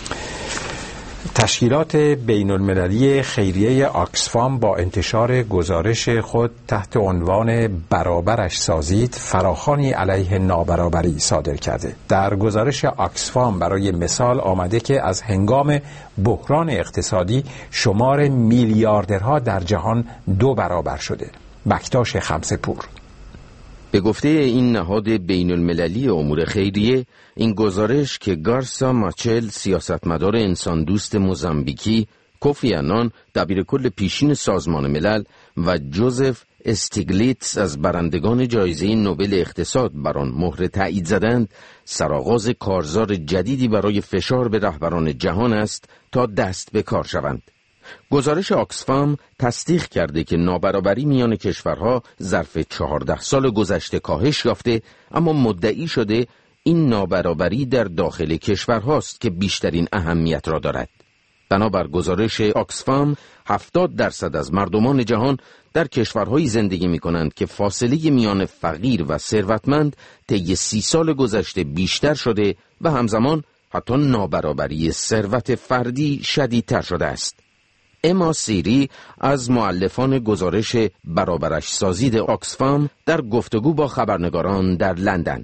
Speaker 2: تشکیلات بین المللی خیریه آکسفام با انتشار گزارش خود تحت عنوان برابرش سازید فراخوانی علیه نابرابری صادر کرده. در گزارش آکسفام برای مثال آمده که از هنگام بحران اقتصادی شمار میلیاردرها در جهان دو برابر شده. بکتاش خمسه‌پور.
Speaker 15: به گفته این نهاد بین المللی امور خیریه، این گزارش که گارسا ماچل سیاستمدار انسان دوست موزامبیکی، کوفی آنان دبیرکل پیشین سازمان ملل و جوزف استیگلیتز از برندگان جایزه نوبل اقتصاد بر آن مهر تایید زدند، سرآغاز کارزار جدیدی برای فشار به رهبران جهان است تا دست به کار شوند. گزارش آکسفام تصدیق کرده که نابرابری میان کشورها ظرف چهارده سال گذشته کاهش یافته، اما مدعی شده این نابرابری در داخل کشورهاست که بیشترین اهمیت را دارد. بنابر گزارش آکسفام، هفتاد درصد از مردمان جهان در کشورهایی زندگی می کنند که فاصله میان فقیر و ثروتمند طی سی سال گذشته بیشتر شده و همزمان حتی نابرابری ثروت فردی شدیدتر شده است. اما سیری از مؤلفان گزارش برابرش سازی آکسفام در گفتگو با خبرنگاران در لندن.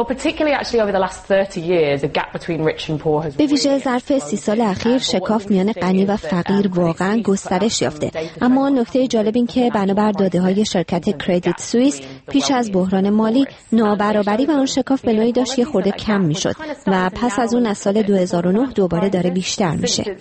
Speaker 16: به ویژه ظرف سی سال اخیر شکاف میان غنی و فقیر واقعا گسترش یافته، اما نکته جالب این که بنابر داده‌های شرکت کردیت سوئیس پیش از بحران مالی نابرابری و اون شکاف به نوعی داشت یه خورده کم میشد و پس از اون از سال دو هزار و نه دوباره داره بیشتر میشه.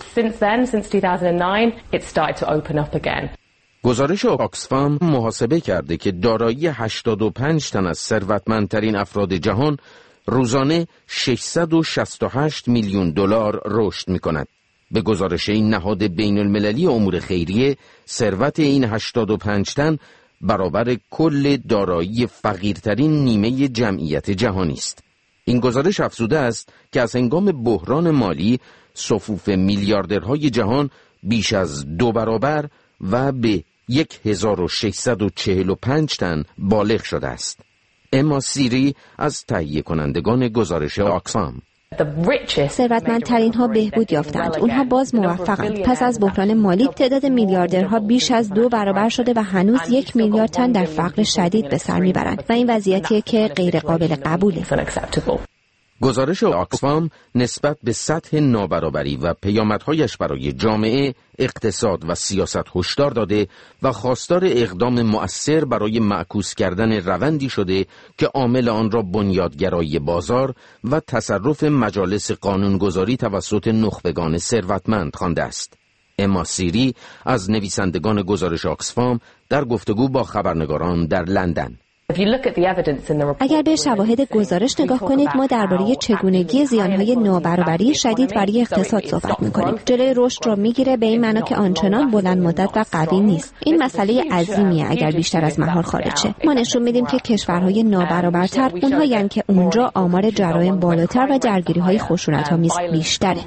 Speaker 15: گزارش آکسفام محاسبه کرده که دارایی هشتاد و پنج تن از ثروتمندترین افراد جهان روزانه ششصد و شصت و هشت میلیون دلار رشد می‌کند. به گزارش این نهاد بین المللی امور خیریه، ثروت این هشتاد و پنج تن برابر کل دارایی فقیرترین نیمه جمعیت جهانی است. این گزارش افزوده است که از هنگام بحران مالی صفوف میلیاردرهای جهان بیش از دو برابر و به یک هزار و ششصد و چهل و پنج تن بالغ شده است. اما سیری از تهیه کنندگان گزارش آکسفام:
Speaker 16: ثروتمندترین ها بهبود یافتند. اونها باز موفقند. پس از بحران مالی تعداد میلیاردرها بیش از دو برابر شده و هنوز یک میلیارد تن در فقر شدید به سر میبرند و این وضعیتیه که غیر قابل قبوله.
Speaker 15: گزارش آکسفام نسبت به سطح نابرابری و پیامدهایش برای جامعه، اقتصاد و سیاست هشدار داده و خواستار اقدام مؤثر برای معکوس کردن روندی شده که عامل آن را بنیادگرایی بازار و تصرف مجالس قانونگذاری توسط نخبگان ثروتمند خوانده است. اما سیری از نویسندگان گزارش آکسفام در گفتگو با خبرنگاران در لندن:
Speaker 16: اگر به شواهد گزارش نگاه کنید، ما درباره چگونگی زیانهای نابرابری شدید برای اقتصاد صحبت می‌کنیم. جلوی رشد را می‌گیره به این معنا که آنچنان بلند مدت و قوی نیست. این مسئله عظیمیه اگر بیشتر از محال خارج شه. ما نشون میدیم که کشورهای نابرابرتر اونهایند که اونجا آمار جرایم بالاتر و درگیری‌های خشونت‌آمیز بیشتره.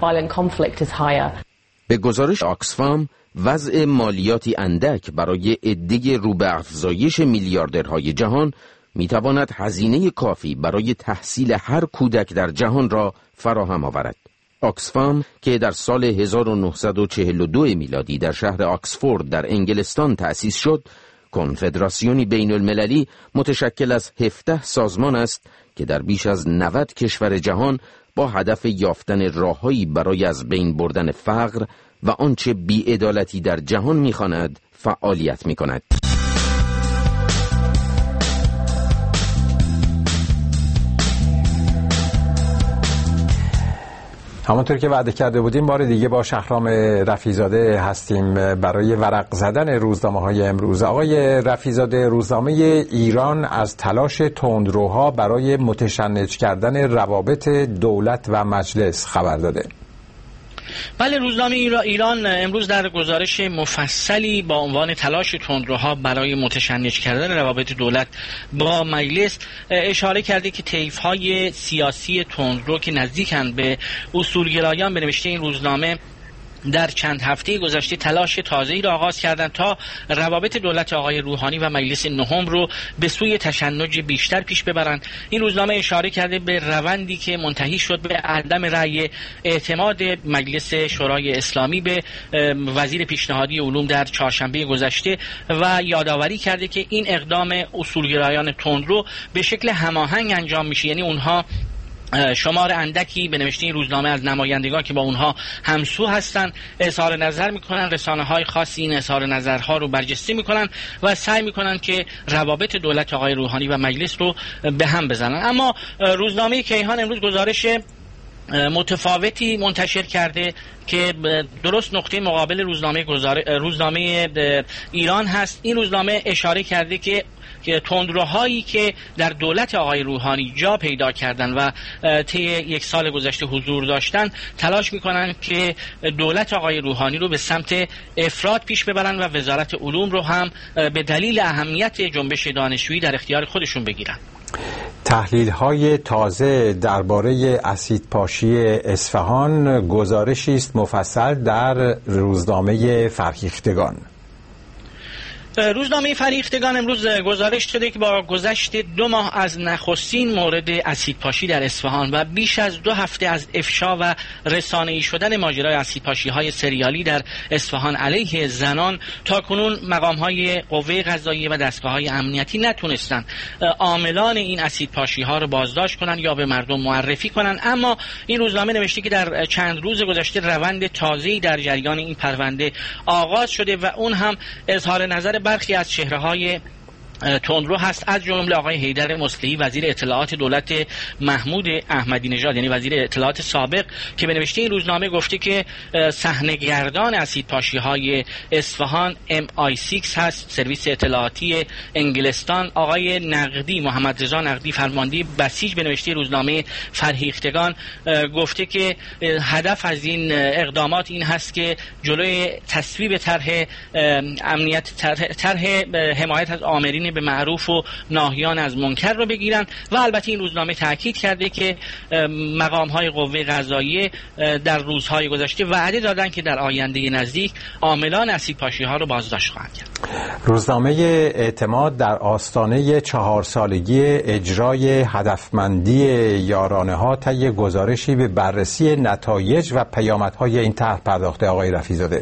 Speaker 15: به گزارش آکسفام، وضع مالیاتی اندک برای عده رو به افزایش میلیاردرهای جهان میتواند هزینه کافی برای تحصیل هر کودک در جهان را فراهم آورد. آکسفام که در سال هزار و نهصد و چهل و دو میلادی در شهر آکسفورد در انگلستان تأسیس شد، کنفدراسیونی بین المللی متشکل از هفده سازمان است که در بیش از نود کشور جهان با هدف یافتن راههایی برای از بین بردن فقر و آنچه بی‌عدالتی در جهان می‌خواند فعالیت می‌کند.
Speaker 2: همونطور که وعده کرده بودیم بار دیگه با شهرام رفیع‌زاده هستیم برای ورق زدن روزنامه‌های امروز. آقای رفیع‌زاده، روزنامه ایران از تلاش تندروها برای متشنج کردن روابط دولت و مجلس خبر داده.
Speaker 13: بله، روزنامه ایران امروز در گزارش مفصلی با عنوان تلاش تندروها برای متشنج کردن روابط دولت با مجلس اشاره کرده که طیف‌های سیاسی تندرو که نزدیکند به اصولگرایان، به نوشته این روزنامه، در چند هفته گذشته تلاش تازه‌ای را آغاز کردند تا روابط دولت آقای روحانی و مجلس نهم رو به سوی تشنج بیشتر پیش ببرند. این روزنامه اشاره کرده به روندی که منتهی شد به عدم رأی اعتماد مجلس شورای اسلامی به وزیر پیشنهادی علوم در چهارشنبه گذشته و یادآوری کرده که این اقدام اصولگرایان تندرو به شکل هماهنگ انجام میشه، یعنی اونها شمار اندکی، به نوشته این روزنامه، از نمایندگان که با اونها همسو هستند اظهار نظر میکنن، رسانه‌های خاصی این اظهار نظرها رو برجسته میکنن و سعی میکنن که روابط دولت آقای روحانی و مجلس رو به هم بزنن. اما روزنامه کیهان امروز گزارش متفاوتی منتشر کرده که درست نقطه مقابل روزنامه روزنامه ایران هست. این روزنامه اشاره کرده که که تندروهایی که در دولت آقای روحانی جا پیدا کردن و طی یک سال گذشته حضور داشتن، تلاش میکنن که دولت آقای روحانی رو به سمت افراط پیش ببرن و وزارت علوم رو هم به دلیل اهمیت جنبش دانشجویی در اختیار خودشون بگیرن.
Speaker 2: تحلیل‌های تازه درباره اسیدپاشی اصفهان گزارشی است مفصل در روزنامه فرهیختگان.
Speaker 13: روزنامه فریختگان امروز گزارش داده که با گذشت دو ماه از نخستین مورد اسیدپاشی در اصفهان و بیش از دو هفته از افشا و رسانه‌ای شدن ماجرای اسیدپاشی‌های سریالی در اصفهان علیه زنان، تاکنون مقام‌های قوه قضاییه و دستگاه‌های امنیتی نتونستن عاملان این اسیدپاشی‌ها رو بازداشت کنن یا به مردم معرفی کنن. اما این روزنامه نوشته که در چند روز گذشته روند تازه‌ای در جریان این پرونده آغاز شده و اون هم اظهار نظر برخی از چهره‌های تندرو هست، از جمله آقای حیدر مصلحی وزیر اطلاعات دولت محمود احمدی نژاد، یعنی وزیر اطلاعات سابق، که به نوشته این روزنامه گفته که صحنه‌گردان اسیدپاشی‌های اصفهان ام آی شش هست، سرویس اطلاعاتی انگلستان. آقای نقدی، محمد رضا نقدی، فرمانده بسیج، به نوشته روزنامه فرهیختگان گفته که هدف از این اقدامات این هست که جلوی تصویب طرح امنیت طرح حمایت از آمرین به معروف و ناهیان از منکر رو بگیرن. و البته این روزنامه تاکید کرده که مقام‌های قوه قضاییه در روزهای گذشته وعده دادن که در آینده نزدیک عاملان اسیدپاشی‌ها رو بازداشت خواهند کرد.
Speaker 2: روزنامه اعتماد در آستانه چهار سالگی اجرای هدفمندی یارانه‌ها طی گزارشی به بررسی نتایج و پیامدهای این طرح پرداخته. آقای رفیع‌زاده.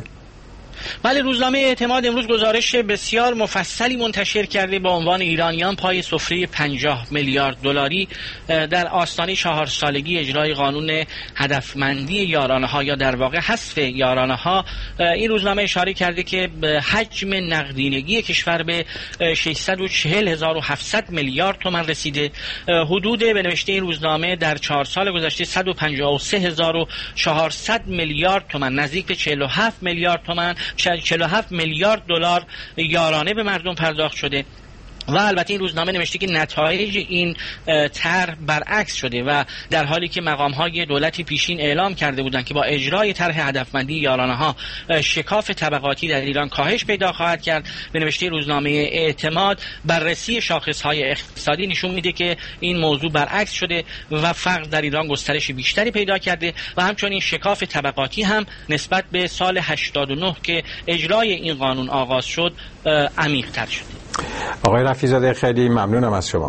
Speaker 13: بله، روزنامه اعتماد امروز گزارش بسیار مفصلی منتشر کرده با عنوان ایرانیان پای سفره پنجاه میلیارد دلاری در آستانه چهار سالگی اجرای قانون هدفمندی یارانه‌ها یا در واقع حذف یارانه‌ها. این روزنامه اشاره کرده که حجم نقدینگی کشور به ششصد و چهل هزار و هفتصد میلیارد تومان رسیده. حدود به نوشته این روزنامه در چهار سال گذشته صد و پنجاه و سه هزار و چهارصد میلیارد تومان، نزدیک به چهل و هفت میلیارد تومان، چهل و هفت میلیارد دلار یارانه به مردم پرداخت شده. و البته این روزنامه نوشته که نتایج این طرح برعکس شده و در حالی که مقام‌های دولت پیشین اعلام کرده بودند که با اجرای طرح هدفمندی یارانه‌ها شکاف طبقاتی در ایران کاهش پیدا خواهد کرد، به نوشته روزنامه اعتماد بررسی شاخص‌های اقتصادی نشون میده که این موضوع برعکس شده و فقر در ایران گسترش بیشتری پیدا کرده و همچنین شکاف طبقاتی هم نسبت به سال هشتاد و نه که اجرای این قانون آغاز شد عمیق‌تر شده.
Speaker 2: آقای رفیع‌زاده خیلی ممنونم از شما.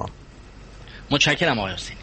Speaker 13: متشکرم آقای حسینی.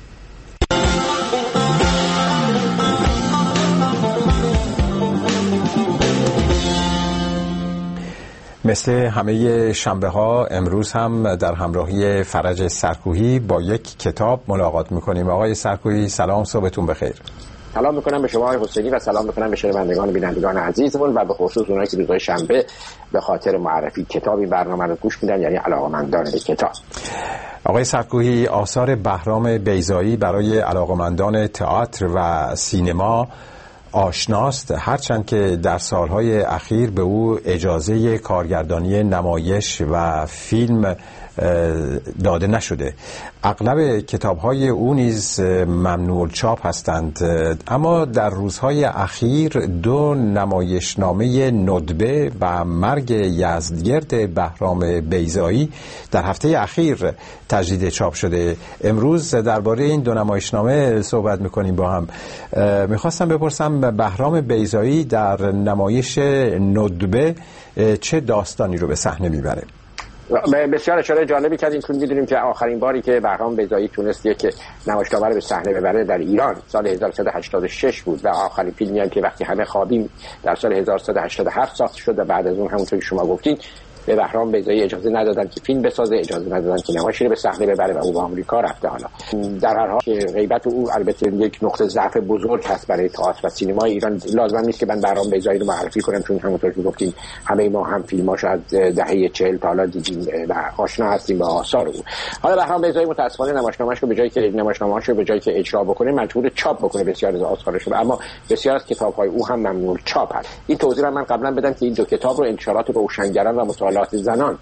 Speaker 2: مثل همه شنبه ها امروز هم در همراهی فرج سرکوهی با یک کتاب ملاقات میکنیم. آقای سرکوهی سلام، صبحتون بخیر.
Speaker 17: سلام میکنم به شما آقای حسینی و سلام میکنم به شنوندگان و بینندگان عزیزمون و به خصوص اونایی که روزهای شنبه به خاطر معرفی کتاب این برنامه رو گوش میدن، یعنی علاقه‌مندان به کتاب.
Speaker 2: آقای سرکوهی، آثار بهرام بیضایی برای علاقه‌مندان تئاتر و سینما آشناست، هرچند که در سالهای اخیر به او اجازه کارگردانی نمایش و فیلم داده نشده. اغلب کتاب‌های او نیز ممنوع الچاپ هستند، اما در روزهای اخیر دو نمایشنامه ندبه و مرگ یزدگرد بهرام بیضایی در هفته اخیر تجدید چاپ شده. امروز درباره این دو نمایشنامه صحبت می‌کنیم با هم. می‌خواستم بپرسم بهرام بیضایی در نمایش ندبه چه داستانی رو به صحنه میبره؟
Speaker 17: بسیار اشاره جالبی کردین، چون می‌دونیم که آخرین باری که بهرام بیضایی تونست یک نمایشنامه رو به صحنه ببره در ایران سال هزار و سیصد و هشتاد و شش بود و آخرین فیلمی هم که وقتی همه خوابیم در سال هزار و سیصد و هشتاد و هفت ساخته شد و بعد از اون همونطور که شما گفتین به بهرام بیضایی اجازه ندادن که فیلم بسازه، اجازه ندادن که نمایشی رو به صحنه ببره و او به آمریکا رفته. حالا در هر حال که غیبت او البته یک نقطه ضعف بزرگ هست برای تئاتر و سینما ایران. لازم نیست که من بهرام بیضایی رو معرفی کنم، چون همونطور که گفتین همه ما هم فیلماشو از دهه چهل تا حالا دیدیم و آشنا هستیم با آثار او. حالا بهرام بیضایی متأسفانه نمایشنامه‌اش رو به جای که نمایشنامه‌اش رو به جای که اجرا بکنه مجبور چاپ بکنه بسیار از آثارش رو، اما بسیار از کتاب‌های او هم ممنوع چاپ هست. این توضیح رو من قبلا بدم که این دو کتاب رو انتشارات روشنگران و مطالعات زنان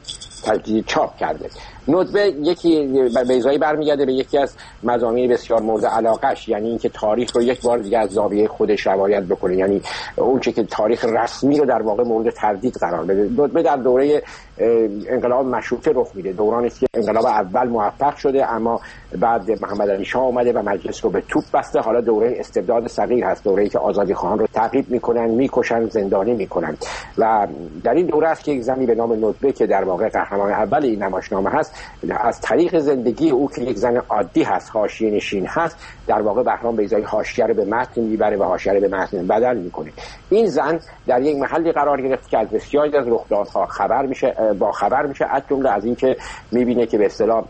Speaker 17: تجدید چاپ کرده. ندبه یکی بیضایی برمیگرده به یکی از مضامین بسیار مورد علاقش، یعنی اینکه تاریخ رو یک بار دیگه از زاویه خودش روایت بکنه، یعنی اون چه که تاریخ رسمی رو در واقع مورد تردید قرار بده. ندبه در دوره انقلاب مشروطه رخ میده، دورانی که انقلاب اول موفق شده اما بعد محمد علی شاه اومده و مجلس رو به توپ بسته. حالا دوره استبداد صغیر هست، دوره‌ای که آزادی خواهان رو تعقیب میکنن، میکشن، زندانی میکنن و در این دوره است که یک زنی به نام ندبه که در واقع قهرمان اول این نمایشنامه هست، از طریق زندگی او که یک زن عادی هست، حاشیه نشین هست، در واقع بهرام بیضایی حاشیه رو به متن میبره و حاشیه رو به متن بدل میکنه. این زن در یک محلی قرار گرفت که از بسیاری از رخدادها خبر میشه، با خبر میشه، از جمله از این که میبینه که به اصطلاح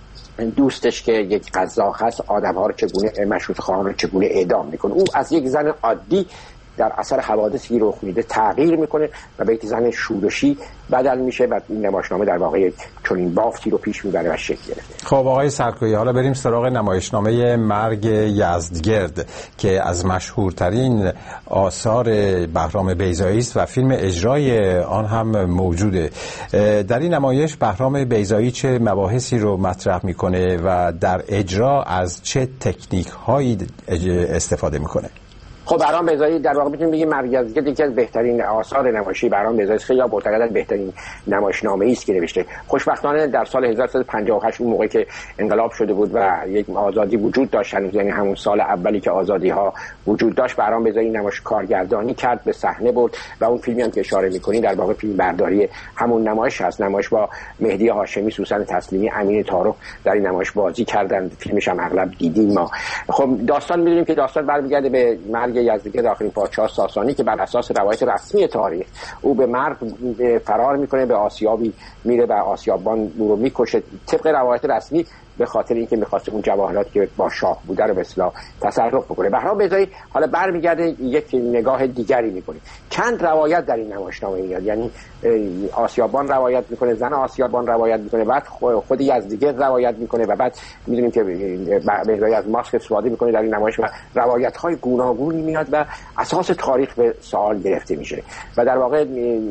Speaker 17: دوستش که یک قزاق هست آدم‌ها رو چگونه مشروطه خواهان رو چگونه اعدام میکنه. او از یک زن عادی در اثر حوادثی رخ میده تغییر میکنه و به یک زن شورشی بدل میشه و این نمایشنامه در واقع چنین بافتی رو پیش میبره و شکل گرفته.
Speaker 2: خب آقای سرکویی، حالا بریم سراغ نمایشنامه مرگ یزدگرد که از مشهورترین آثار بهرام بیضایی است و فیلم اجرای آن هم موجوده. در این نمایش بهرام بیضایی چه مباحثی رو مطرح میکنه و در اجرا از چه تکنیک هایی استفاده میکنه؟
Speaker 17: خب بهرام بیضایی در واقع میتونیم بگیم مرگ یزدگرد یکی از بهترین آثار نمایشی بهرام بیضایی است. خیلی معتقدن بهترین نمایشنامه‌ای است که نوشته. خوشبختانه در سال هزار و سیصد و پنجاه و هشت اون موقعی که انقلاب شده بود و یک آزادی وجود داشت، یعنی همون سال اولی که آزادی ها وجود داشت، بهرام بیضایی نمایش کارگردانی کرد، به صحنه برد و اون فیلمی هم که اشاره می‌کنی در واقع فیلم برداری همون نمایش هست. نمایش با مهدی هاشمی، سوسن تسلیمی، امین طارق در این نمایش بازی کردند. فیلمش هم اغلب دیدیم ما. خب داستان می‌دونیم که داستان برمیگرده به مرگ یزدگرد آخرین پادشاه ساسانی که بر اساس روایت رسمی تاریخ او به مرگ فرار میکنه، به آسیابی میره و آسیابان او رو میکشه طبق روایت رسمی، به خاطر اینکه می‌خواسته اون جواهرات که با شاه بوده رو به اصطلاح تصرف بکنه. بهرام بیضایی حالا برمیگرده یک نگاه دیگری میکنه. چند روایت در این نمایشنامه میاد، یعنی آسیابان روایت میکنه، زن آسیابان روایت میکنه، بعد خود یزدگرد روایت میکنه و بعد میدونیم که بیضایی از ماسک استفاده میکنه در این نمایش و روایت‌های گوناگونی میاد و اساس تاریخ به سوال گرفته میشه و در واقع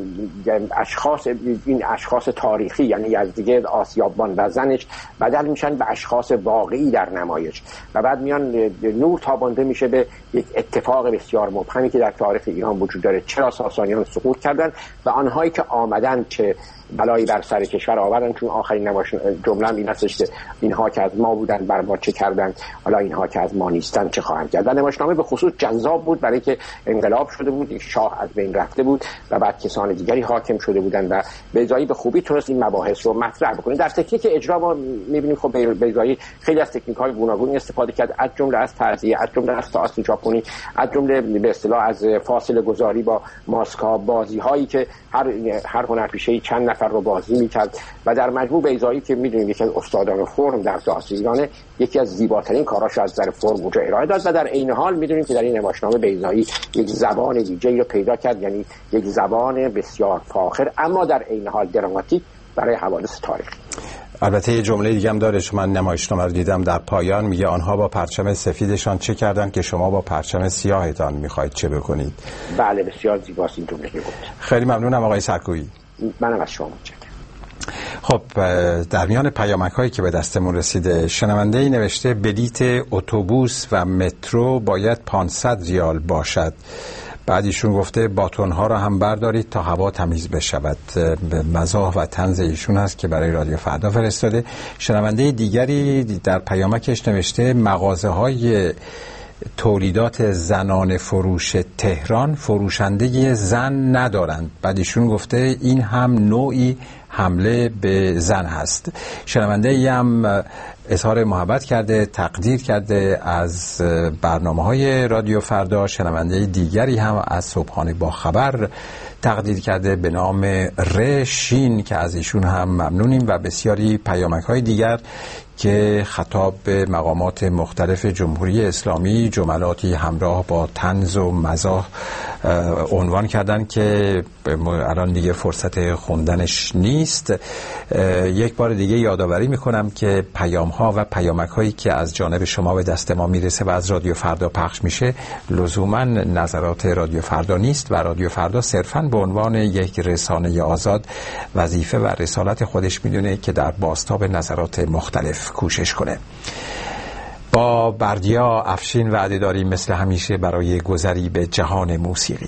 Speaker 17: اشخاص این اشخاص تاریخی یعنی یزدگرد، آسیابان و زنش بدل میشن به اشخاص واقعی در نمایش و بعد میان نور تابانده میشه به یک اتفاق بسیار مبهمی که در تاریخ ایران وجود داره. چرا ساسانیان سقوط کردن و آنهایی که آمدن چه بلایی بر سر کشور آوردن، چون آخرین نمایش جمله هم این هستش که اینها که از ما بودن بر ما چه کردن، حالا اینها که از ما نیستن چه خواهند کرد. و نمایشنامه به خصوص جذاب بود برای که انقلاب شده بود، شاه از بین رفته بود و بعد کسان دیگری حاکم شده بودن و بیضایی به خوبی تونست این مباحث رو مطرح بکنه. در تکنیک اجرا ما می‌بینیم خب بیضایی خیلی از تکنیک‌های گوناگونی استفاده کرد، از جمله از تعزیه، از جمله از تئاتر ژاپنی، از جمله به اصطلاح از فاصله گذاری با ماسک‌ها، بازی‌هایی که هر هر هنرپیشه‌ای چند نفر رو بازی می‌کرد و در مجموع بیضایی که می‌دونیم یکی از استادان فرم در تئاتر ایران، یکی از زیباترین کاراش از نظر فرم اونجا ارائه داد و در عین حال می‌دونیم که در این نمایشنامه بیضایی یک زبان ویژه‌ای رو پیدا کرد، یعنی یک زبان بسیار فاخر اما در عین حال دراماتیک برای حوادث تاریخی.
Speaker 2: البته یه جمله دیگه هم داره، من نمایشنامه رو دیدم در پایان میگه آنها با پرچم سفیدشان چه کردن که شما با پرچم سیاهتان میخواید چه بکنید.
Speaker 17: بله بسیار زیباست این جمله که گفت.
Speaker 2: خیلی ممنونم آقای سرکویی.
Speaker 17: منم از شما متشکرم.
Speaker 2: خب در میان پیامک هایی که به دستمون رسیده، شنونده ای نوشته بلیت اتوبوس و مترو باید پانصد ریال باشد. بعد ایشون گفته باتون ها را هم بردارید تا هوا تمیز بشود. مزاح و طنز ایشون هست که برای رادیو فردا فرستاده. شنونده دیگری در پیامکش نوشته مغازه های تولیدات زنان فروش تهران فروشنده زن ندارند. بعد ایشون گفته این هم نوعی حمله به زن هست. شنونده ای هم اظهار محبت کرده، تقدیر کرده از برنامه‌های رادیو فردا. شنونده دیگری هم از صبحانه با خبر تقدیر کرده به نام رشین که از ایشون هم ممنونیم و بسیاری پیامک‌های دیگر که خطاب به مقامات مختلف جمهوری اسلامی جملاتی همراه با طنز و مزاح عنوان کردن که الان دیگه فرصت خوندنش نیست. یک بار دیگه یادآوری میکنم که پیام ها و پیامک هایی که از جانب شما به دست ما میرسه و از رادیو فردا پخش میشه لزوما نظرات رادیو فردا نیست و رادیو فردا صرفاً به عنوان یک رسانه آزاد وظیفه و رسالت خودش میدونه که در بازتاب نظرات مختلف کوشش کنه. با بردیا افشین وعده داریم مثل همیشه برای گذری به جهان موسیقی.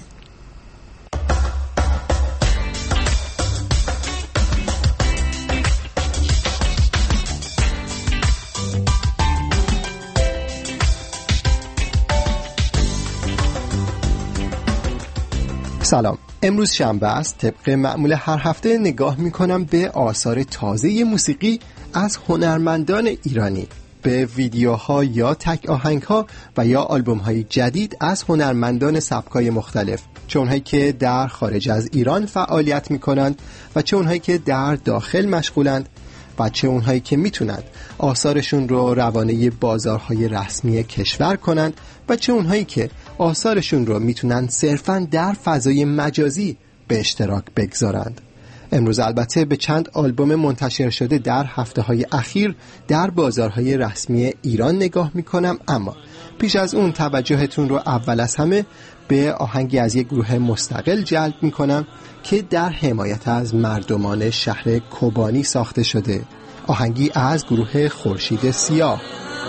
Speaker 18: سلام، امروز شنبه است. طبق معمول هر هفته نگاه میکنم به آثار تازه موسیقی از هنرمندان ایرانی، به ویدیوها یا تک آهنگها و یا آلبوم‌های جدید از هنرمندان سبکای مختلف، چه اونهایی که در خارج از ایران فعالیت میکنند و چه اونهایی که در داخل مشغولند و چه اونهایی که میتونند آثارشون رو روانه بازارهای رسمی کشور کنند و چه اونهایی که آثارشون رو میتونن صرفاً در فضای مجازی به اشتراک بگذارند. امروز البته به چند آلبوم منتشر شده در هفته‌های اخیر در بازارهای رسمی ایران نگاه میکنم، اما پیش از اون توجهتون رو اول از همه به آهنگی از یک گروه مستقل جلب میکنم که در حمایت از مردمان شهر کوبانی ساخته شده. آهنگی از گروه خورشید سیاه.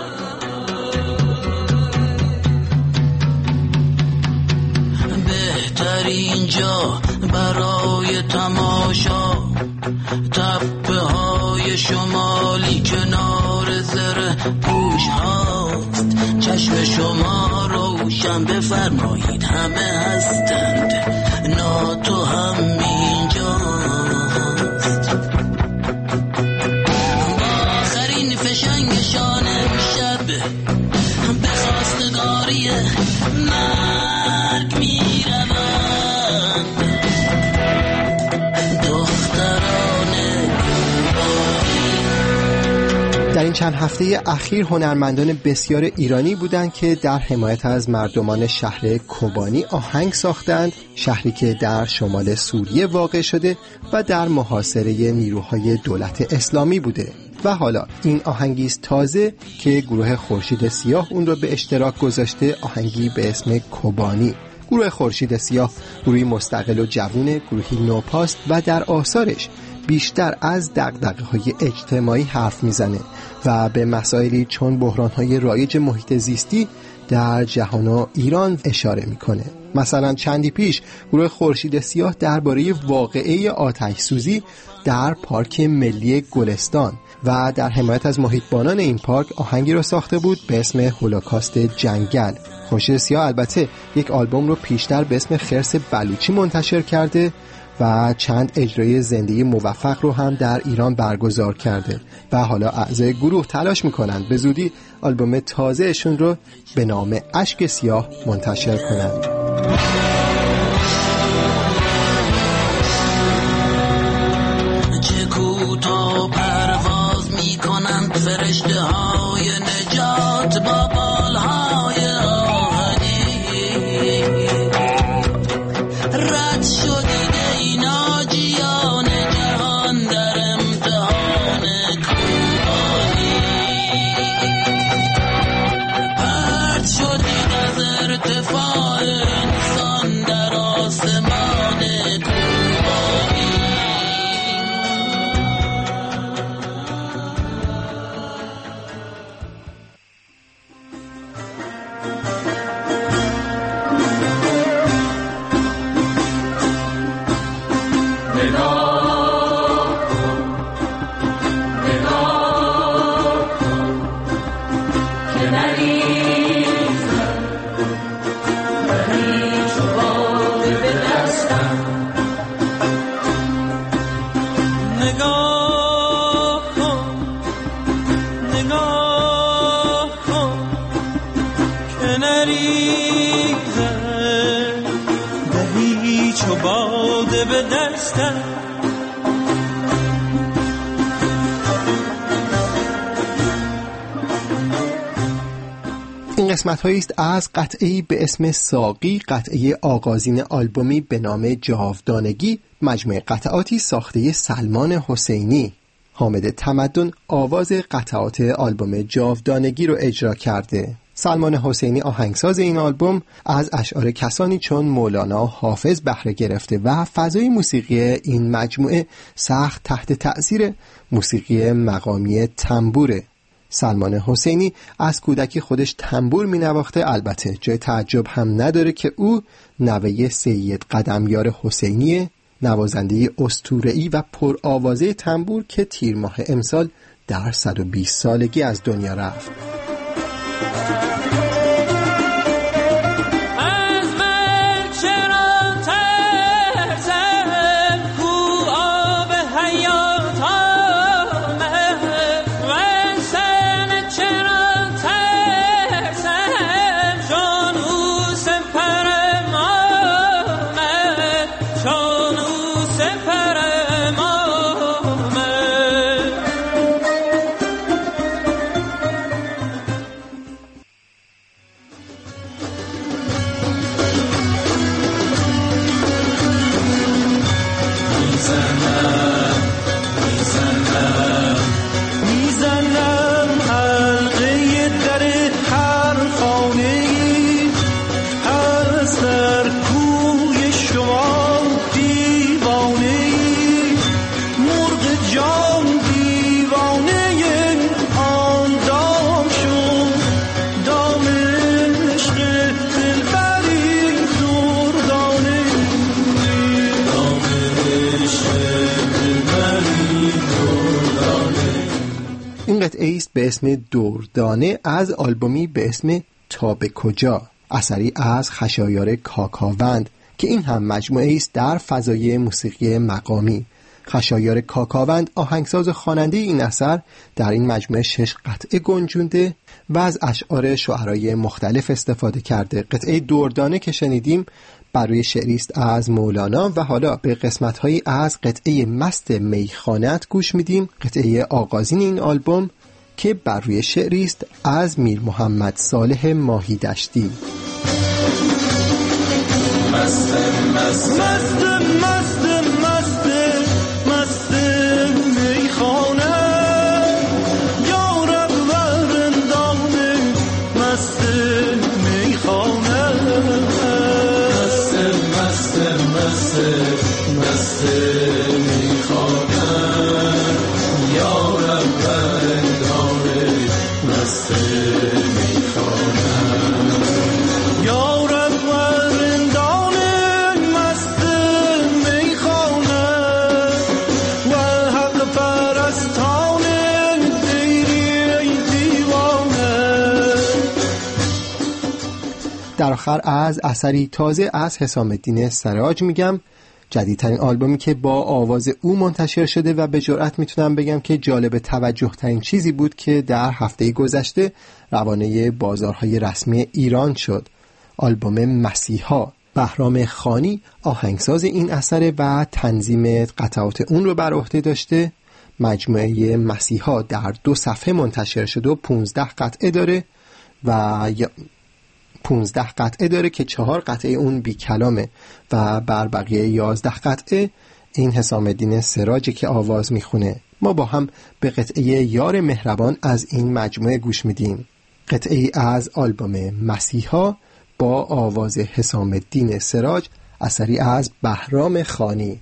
Speaker 19: اینجا برای تماشا تپه های شمالی کنار زره پوش هاست. چشم شما روشن بفرمایید، همه هستند، ناتو هم اینجاست. با آخرین فشنگشان امشب به خواستگاری مرگ میرم.
Speaker 18: در این چند هفته اخیر هنرمندان بسیار ایرانی بودند که در حمایت از مردمان شهر کوبانی آهنگ ساختند، شهری که در شمال سوریه واقع شده و در محاصره نیروهای دولت اسلامی بوده. و حالا این آهنگی است تازه که گروه خورشید سیاه اون رو به اشتراک گذاشته، آهنگی به اسم کوبانی. گروه خورشید سیاه گروهی مستقل و جوون، گروهی نوپاست و در آثارش بیشتر از دغدغه‌های اجتماعی حرف میزنه و به مسائلی چون بحران‌های رایج محیط زیستی در جهان و ایران اشاره میکنه. مثلا چندی پیش گروه خورشید سیاه درباره واقعه آتش سوزی در پارک ملی گلستان و در حمایت از محیطبانان این پارک آهنگی رو ساخته بود به اسم هولوکاست جنگل. خورشید سیاه البته یک آلبوم رو پیشتر به اسم خرس بلوچی منتشر کرده و چند اجرای زنده موفق رو هم در ایران برگزار کرده و حالا اعضای گروه تلاش میکنند به زودی آلبوم تازهشون رو به نام اشک سیاه منتشر کنند.
Speaker 19: چه کوتاه پرواز میکنند فرشته های نجات با بالهای آهنی، رد شدید ناجیان جهان در امتحان کوبانی، پرد شدید از ارتفاع انسان در آسمان کوبانی.
Speaker 18: این قسمت هایی است از قطعه‌ای به اسم ساقی، قطعه آغازین آلبومی به نام جاودانگی، مجموعه قطعاتی ساخته سلمان حسینی. حامد تمدن آواز قطعات آلبوم جاودانگی رو اجرا کرده. سلمان حسینی آهنگساز این آلبوم از اشعار کسانی چون مولانا و حافظ بهره گرفته و فضای موسیقی این مجموعه سخت تحت تأثیر موسیقی مقامی تنبوره. سلمان حسینی از کودکی خودش تنبور می نواخته. البته جای تعجب هم نداره که او نوه سید قدمیار حسینی، نوازنده اسطوره‌ای و پرآوازه تنبور که تیر ماه امسال در صد و بیست سالگی از دنیا رفت. ایست به اسم دردانه از آلبومی به اسم تا به کجا، اثری از خشایار کاکاوند که این هم مجموعه است در فضای موسیقی مقامی. خشایار کاکاوند آهنگساز و خواننده این اثر در این مجموعه شش قطعه گنجونده و از اشعار شعرای مختلف استفاده کرده. قطعه دردانه که شنیدیم بر روی شعری است از مولانا و حالا به قسمت‌هایی از قطعه مست میخانت گوش میدیم، قطعه آغازین این آلبوم که بر روی شعری است از میر محمد صالح ماهی دشتی. مست مست مست مست مست مست میخانه یارب ورندانه مست میخانه مست مست مست مست میخانه یارب ورندانه مست میخانه یارب ورندانه مست میخانه و حق پرستانه دیری دیوانه. در آخر از اثری تازه از حسام الدین سراج میگم، جدیدترین آلبومی که با آواز او منتشر شده و به جرئت میتونم بگم که جالب توجه ترین چیزی بود که در هفته گذشته روانه بازارهای رسمی ایران شد. آلبوم مسیحا. بهرام خانی آهنگساز این اثر و تنظیم قطعات اون رو بر عهده داشته. مجموعه مسیحا در دو صفحه منتشر شده و پونزده قطعه داره و پونزده قطعه داره که چهار قطعه اون بی کلامه و بر بقیه یازده قطعه این حسام الدین سراجی که آواز میخونه. ما با هم به قطعه یار مهربان از این مجموعه گوش میدیم. قطعه از آلبوم مسیحا با آواز حسام الدین سراج، اثری از بهرام خانی.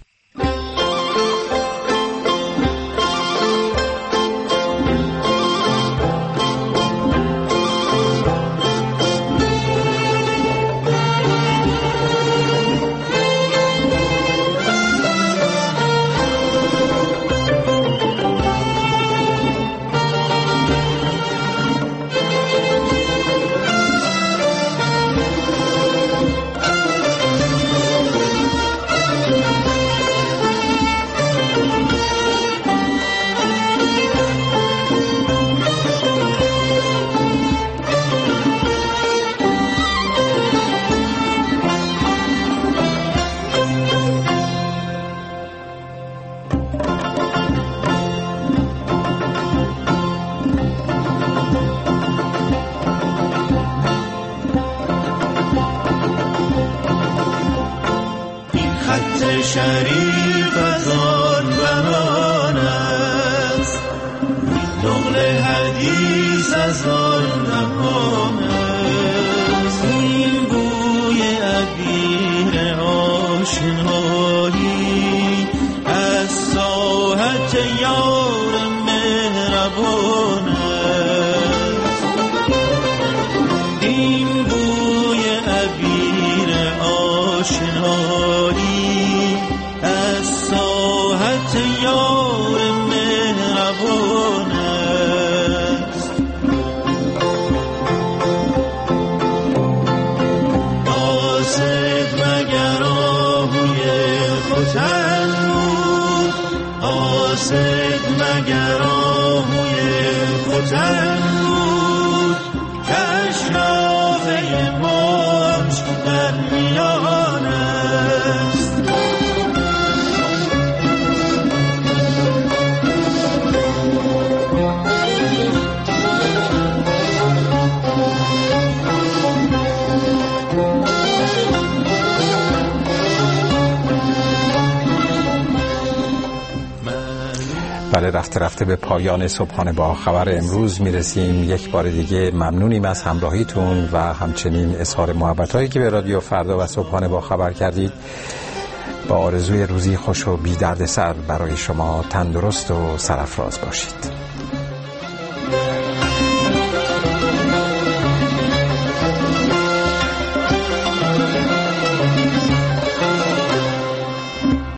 Speaker 19: شریف از آن بهان است، نقل حدیث از آن نهان است. آشنایی از ساحت یار مهربان است. این بوی عبیر آشنایی از ساحت یار مهربان است. قاصد مگر آهوی ختن بود، قاصد مگر آهوی ختن بود که اشرافه موج در میان است.
Speaker 2: بله، رفته رفته به پایان صبحانه با خبر امروز میرسیم. یک بار دیگه ممنونیم از همراهیتون و همچنین اظهار محبت هایی که به رادیو فردا و صبحانه با خبر کردید. با آرزوی روزی خوش و بی درد سر برای شما، تندرست و سرافراز باشید.